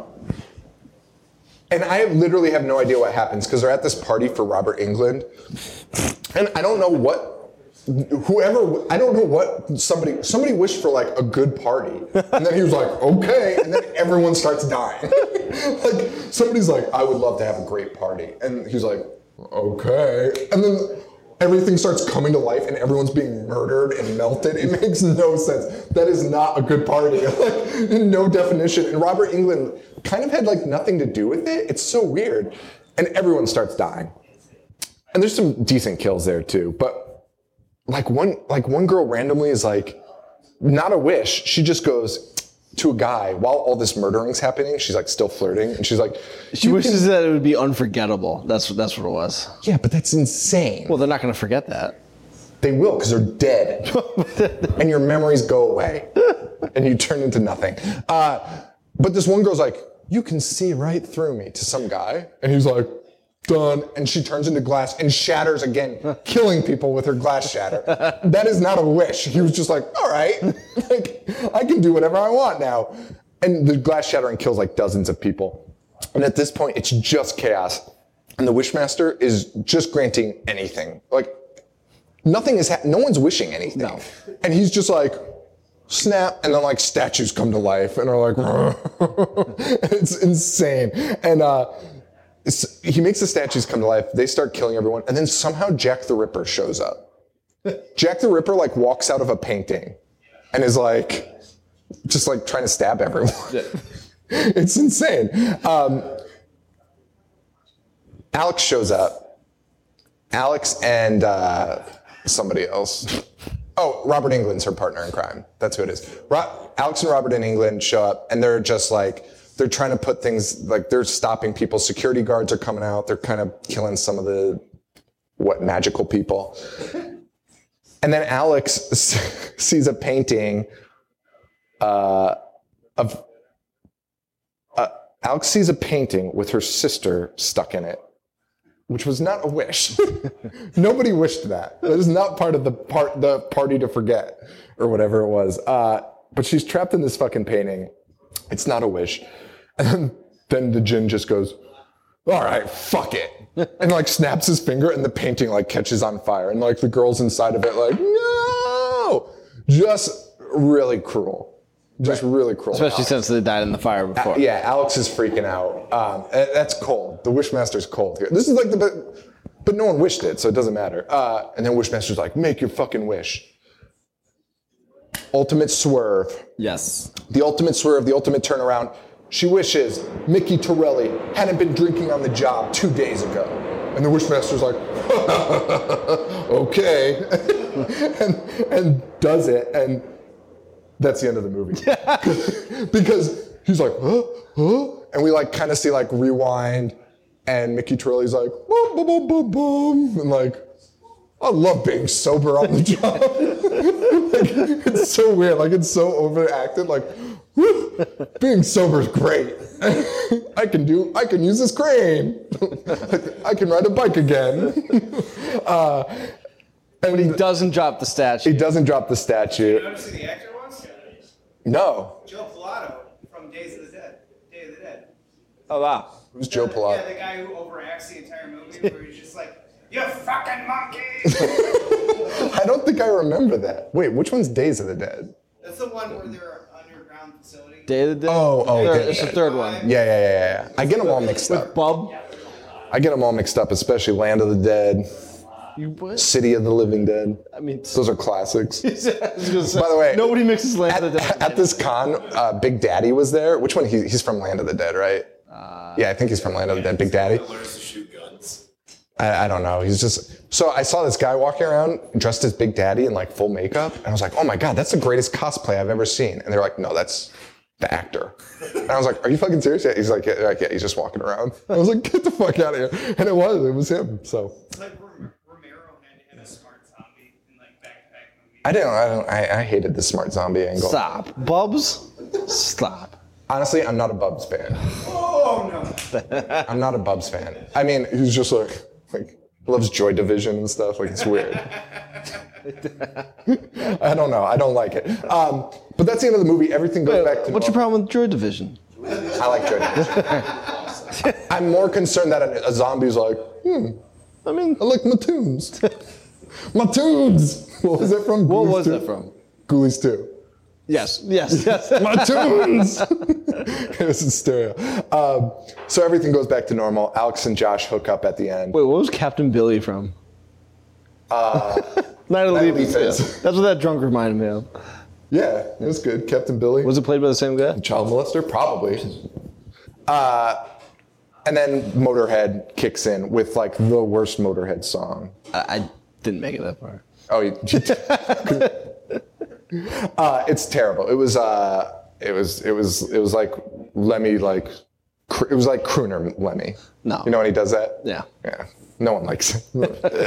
S5: and I literally have no idea what happens because they're at this party for Robert Englund. And I don't know what, whoever, I don't know what somebody, somebody wished for like a good party. And then he was like, okay. And then everyone starts dying. Like somebody's like, I would love to have a great party. And he's like, okay. And then everything starts coming to life and everyone's being murdered and melted. It makes no sense. That is not a good party. Like, no definition. And Robert Englund kind of had like nothing to do with it. It's so weird. And everyone starts dying. And there's some decent kills there too. But like one, like one girl randomly is like, not a wish. She just goes to a guy while all this murdering's happening. She's like still flirting. And she's like,
S6: She wishes can... that it would be unforgettable. That's that's what it was.
S5: Yeah, but that's insane.
S6: Well, they're not going to forget that.
S5: They will, because they're dead. And your memories go away. And you turn into nothing. Uh, but this one girl's like, you can see right through me, to some guy. And he's like, done. And she turns into glass and shatters again, killing people with her glass shatter. That is not a wish. He was just like, all right, like, I can do whatever I want now. And the glass shattering kills like dozens of people. And at this point, it's just chaos. And the Wishmaster is just granting anything. Like, nothing is, ha- no one's wishing anything.
S6: No.
S5: And he's just like, snap, and then like statues come to life and are like, it's insane. And uh, it's, he makes the statues come to life. They start killing everyone. And then somehow Jack the Ripper shows up. Jack the Ripper like walks out of a painting and is like, just like trying to stab everyone. It's insane. Um, Alex shows up. Alex and uh, somebody else. Oh, Robert Englund's her partner in crime. That's who it is. Ro- Alex and Robert and Englund show up, and they're just like, they're trying to put things, like they're stopping people. Security guards are coming out. They're kind of killing some of the, what, magical people. And then Alex sees a painting uh, of, uh, Alex sees a painting with her sister stuck in it, which was not a wish. Nobody wished that. That is not part of the part, the party to forget, or whatever it was. Uh, but she's trapped in this fucking painting. It's not a wish. And then the Jinn just goes, all right, fuck it. And like snaps his finger and the painting like catches on fire. And like the girls inside of it like, no! Just really cruel. Just right. really cruel.
S6: Especially
S5: Alex.
S6: since they died in the fire before.
S5: Uh, yeah, Alex is freaking out. Um, that's cold. The Wishmaster's cold here. This is like the, but, but no one wished it, so it doesn't matter. Uh, and then Wishmaster's like, make your fucking wish. Ultimate swerve.
S6: Yes.
S5: The ultimate swerve, the ultimate turnaround. She wishes Mickey Torelli hadn't been drinking on the job two days ago. And the Wishmaster's like, okay, and, and does it, and that's the end of the movie. Because he's like, huh, huh? And we like kind of see like rewind, and Mickey Torelli's like, boom, boom, boom, boom, boom, and like, I love being sober on the job. Like, it's so weird, like it's so overacted, like, woo, being sober is great. I can do, I can use this crane. I can ride a bike again. Uh, and
S6: But he doesn't drop the statue.
S5: he doesn't drop the statue.
S8: You notice who the actor was?
S5: No.
S8: Joe Pilato from Days of the Dead. Day of the Dead.
S6: Oh, wow.
S5: Who's Joe
S8: The-
S5: Pilato?
S8: Yeah, the guy who overacts the entire movie, where he's just like, "You fucking monkey!"
S5: I don't think I remember that. Wait, which one's Days of the Dead?
S8: That's the one where they're underground facility.
S6: Day of the Dead?
S5: Oh, oh,
S6: Third,
S5: Day-
S6: it's the third one.
S5: Yeah, yeah, yeah, yeah. I get them all mixed
S6: With
S5: up.
S6: Bub.
S5: I get them all mixed up, especially Land of the Dead,
S6: You what?
S5: City of the Living Dead.
S6: I mean,
S5: Those are classics.
S6: I was gonna say,
S5: By the way,
S6: nobody mixes Land
S5: At,
S6: of the Dead.
S5: at this con, uh, Big Daddy was there. Which one? He, he's from Land of the Dead, right? Uh, yeah, I think he's from Land of the Dead. Big Daddy.
S7: Learns to shoot guns.
S5: I, I don't know. He's just. So I saw this guy walking around dressed as Big Daddy in like full makeup, and I was like, "Oh my god, that's the greatest cosplay I've ever seen." And they're like, "No, that's the actor." And I was like, "Are you fucking serious?" Yeah. He's like, yeah, like, yeah, he's just walking around. I was like, "Get the fuck out of here!" And it was. It was him. So.
S8: It's like Rom- Romero had to have a smart zombie in like back-to-back movies.
S5: I didn't. I don't. I, I hated the smart zombie angle.
S6: Stop. Bubs? Stop.
S5: Honestly, I'm not a Bubs fan.
S8: Oh no!
S5: I'm not a Bubs fan. I mean, he's just like like loves Joy Division and stuff. Like it's weird. I don't know. I don't like it. Um, but that's the end of the movie. Everything goes back to.
S6: What's your
S5: normal.
S6: problem with Joy Division?
S5: I like Joy Division. I'm more concerned that a, a zombie's like, hmm.
S6: I mean,
S5: I like my tunes. My tunes. What was it from?
S6: what
S5: Ghoulies
S6: was
S5: two?
S6: that from?
S5: Ghoulies two.
S6: Yes, yes, yes.
S5: My tunes. It was in stereo. Um, so everything goes back to normal. Alex and Josh hook up at the end.
S6: Wait, what was Captain Billy from? Uh, Night of the
S5: Night of
S6: Living
S5: the
S6: Dead.
S5: Living.
S6: That's what that drunk reminded me of.
S5: Yeah, it was good. Captain Billy.
S6: Was it played by the same guy?
S5: Child molester? Probably. Uh, and then Motorhead kicks in with like the worst Motorhead song.
S6: I, I didn't make it that far.
S5: Oh, you, uh, it's terrible. It was, uh, it was, it was, it was like Lemmy, like, cr- it was like crooner Lemmy.
S6: No.
S5: You know when he does that?
S6: Yeah.
S5: Yeah. No one likes it.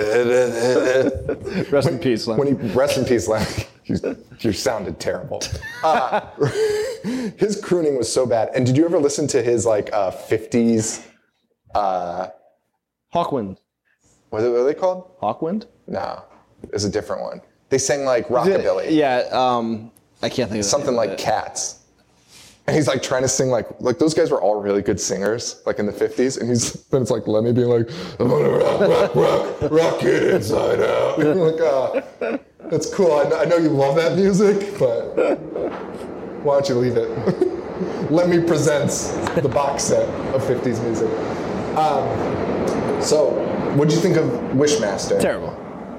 S6: Rest in peace, Len.
S5: When he, rest in peace, Lemmy. You, you sounded terrible. Uh, his crooning was so bad. And did you ever listen to his like uh, fifties? Uh,
S6: Hawkwind.
S5: what are they called?
S6: Hawkwind?
S5: No, it's a different one. They sang like rockabilly,
S6: Yeah, um, I can't think of the
S5: something
S6: name of
S5: like
S6: it.
S5: Cats. And he's like trying to sing like like those guys were all really good singers, like in the fifties. And he's then it's like Lemmy being like, I'm gonna rock, rock, rock, rock it inside out. And you're like, ah, that's cool. I know, I know you love that music, but why don't you leave it? Lemmy presents the box set of fifties music. Um, so, what'd you think of Wishmaster?
S6: Terrible.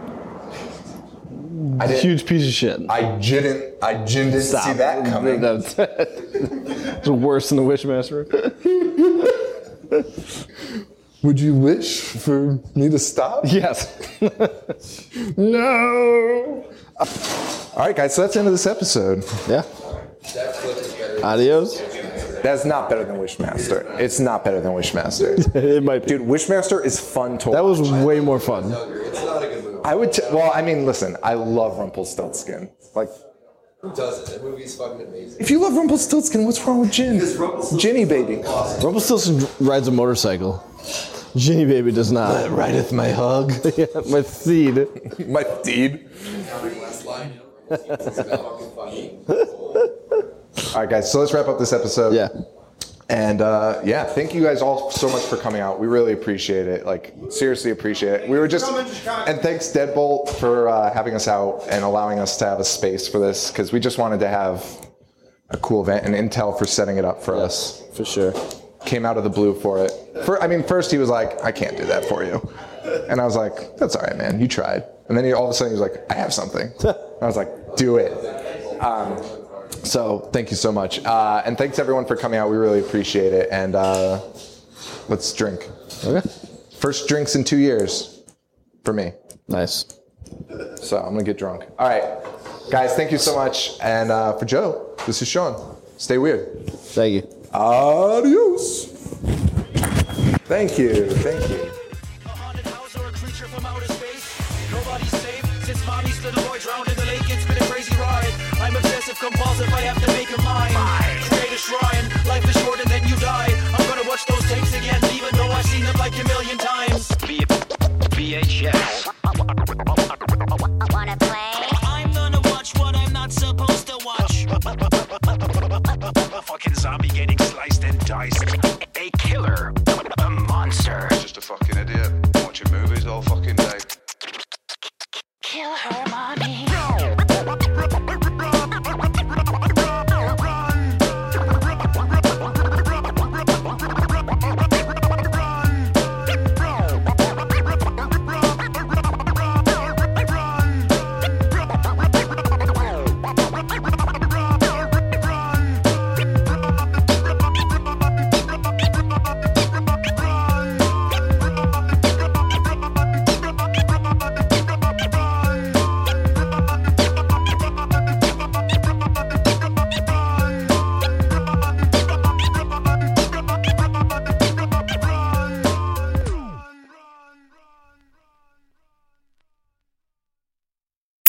S5: I didn't,
S6: Huge piece of shit.
S5: I didn't. I didn't
S6: Stop.
S5: see that coming.
S6: That's it's worse than the Wishmaster.
S5: Would you wish for me to stop?
S6: Yes.
S5: No. All right, guys. So that's the end of this episode.
S6: Yeah. Adios.
S5: That's not better than Wishmaster. It's not better than Wishmaster.
S6: It might be.
S5: Dude, Wishmaster is fun to
S6: That
S5: watch.
S6: was way more fun.
S7: It's not a good movie.
S5: I would. T- well, I mean, listen. I love Rumpelstiltskin. Like,
S7: Who doesn't? That movie's fucking amazing.
S5: if you love Rumpelstiltskin, what's wrong with Jin? Ginny baby.
S6: Rumpelstiltskin rides a motorcycle. Ginny Baby does not.
S5: Rideth my hug.
S6: Yeah, my seed.
S5: My deed.
S7: Last line. It's fucking funny.
S5: All right, guys. So let's wrap up this episode.
S6: Yeah.
S5: And uh, yeah, thank you guys all so much for coming out. We really appreciate it. Like, seriously appreciate it. We were just, and thanks Deadbolt for uh, having us out and allowing us to have a space for this, because we just wanted to have a cool event, and Intel for setting it up for us.
S6: For sure.
S5: Came out of the blue for it. For, I mean, first he was like, I can't do that for you. And I was like, that's all right, man. You tried. And then he all of a sudden he was like, I have something. I was like, do it. Um, So thank you so much. Uh, and thanks everyone for coming out. We really appreciate it. And uh, let's drink.
S6: Okay.
S5: First drinks in two years for me.
S6: Nice.
S5: So I'm going to get drunk. All right. Guys, thank you so much. And uh, for Joe, this is Sean. Stay weird.
S6: Thank you.
S5: Adios. Thank you. Thank you.
S4: A haunted house or a creature from outer space. Nobody's safe since mommy's little boy drowned in the lake. It's been a crazy ride. I'm obsessive compulsive. I have to make her mine. Create a shrine. Life is short and then you die. I'm gonna watch those tapes again, even though I've seen them like a million times. V H S.
S9: Wanna play?
S4: I'm gonna watch what I'm not supposed to watch. A fucking zombie getting sliced and diced.